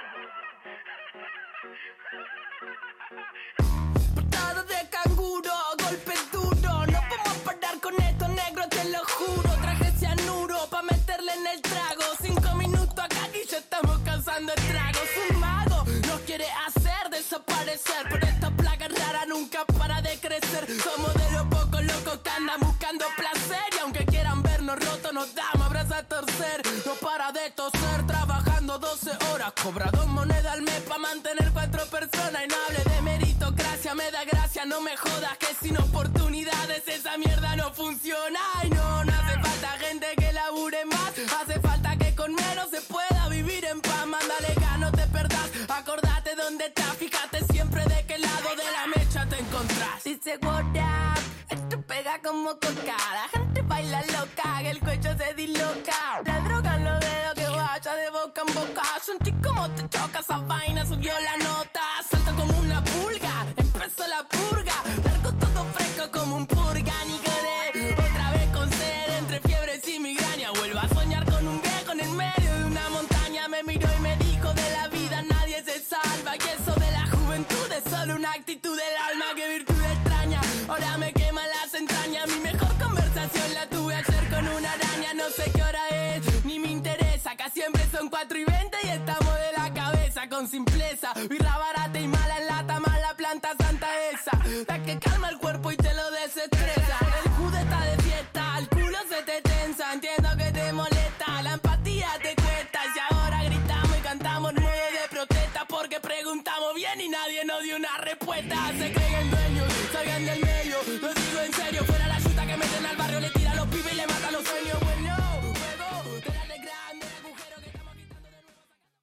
Portada de canguro, golpe duro. No podemos parar con esto, negro, te lo juro. Traje cianuro pa' meterle en el trago. Cinco minutos acá y ya estamos causando estragos. Un mago nos quiere hacer desaparecer, pero esta plaga rara nunca para de crecer. Somos de los pocos locos que andan buscando placer, y aunque quieran vernos rotos nos damos abrazos a torcer. No para de toser, trabajando doce horas, cobra dos monedas al mes pa' mantener cuatro personas. Y no hable de meritocracia, me da gracia, no me jodas que sin oportunidades esa mierda no funciona. Y no, no hace falta gente que labure más, hace falta que con menos se pueda vivir en paz. Mándale gas, no te perdás, acordate dónde estás, fíjate siempre de qué lado de la mecha te encontrás. Dice what up, esto pega como coca, la gente baila loca, que el cuello se disloca. La droga en los dedos que vaya de boca en boca, sentí como te choca esa vaina, subió la nota. Salta como una pulga, empezó la purga, largo todo fresco como un purga, ni queré. Otra vez con sed, entre fiebres y migraña, vuelvo a soñar con un viejo en el medio de una montaña. Me miró y me dijo de la vida nadie se salva, y eso de la juventud es solo una actitud del alma, que virtud extraña. Ahora me quema las entrañas, mi mejor conversación la tuve ayer con una araña. No sé qué hora es, ni me interesa, acá siempre son cuatro y veinte y estamos de la cabeza con simpleza. Birra barata y mala en lata, mala planta santa esa, la que calma el cuerpo y te lo desestresa. El jude está de fiesta, el culo se te tensa, entiendo que te molesta, la empatía te cuesta. Y ahora gritamos y cantamos nueve de protesta porque preguntamos bien y nadie nos dio una respuesta. Se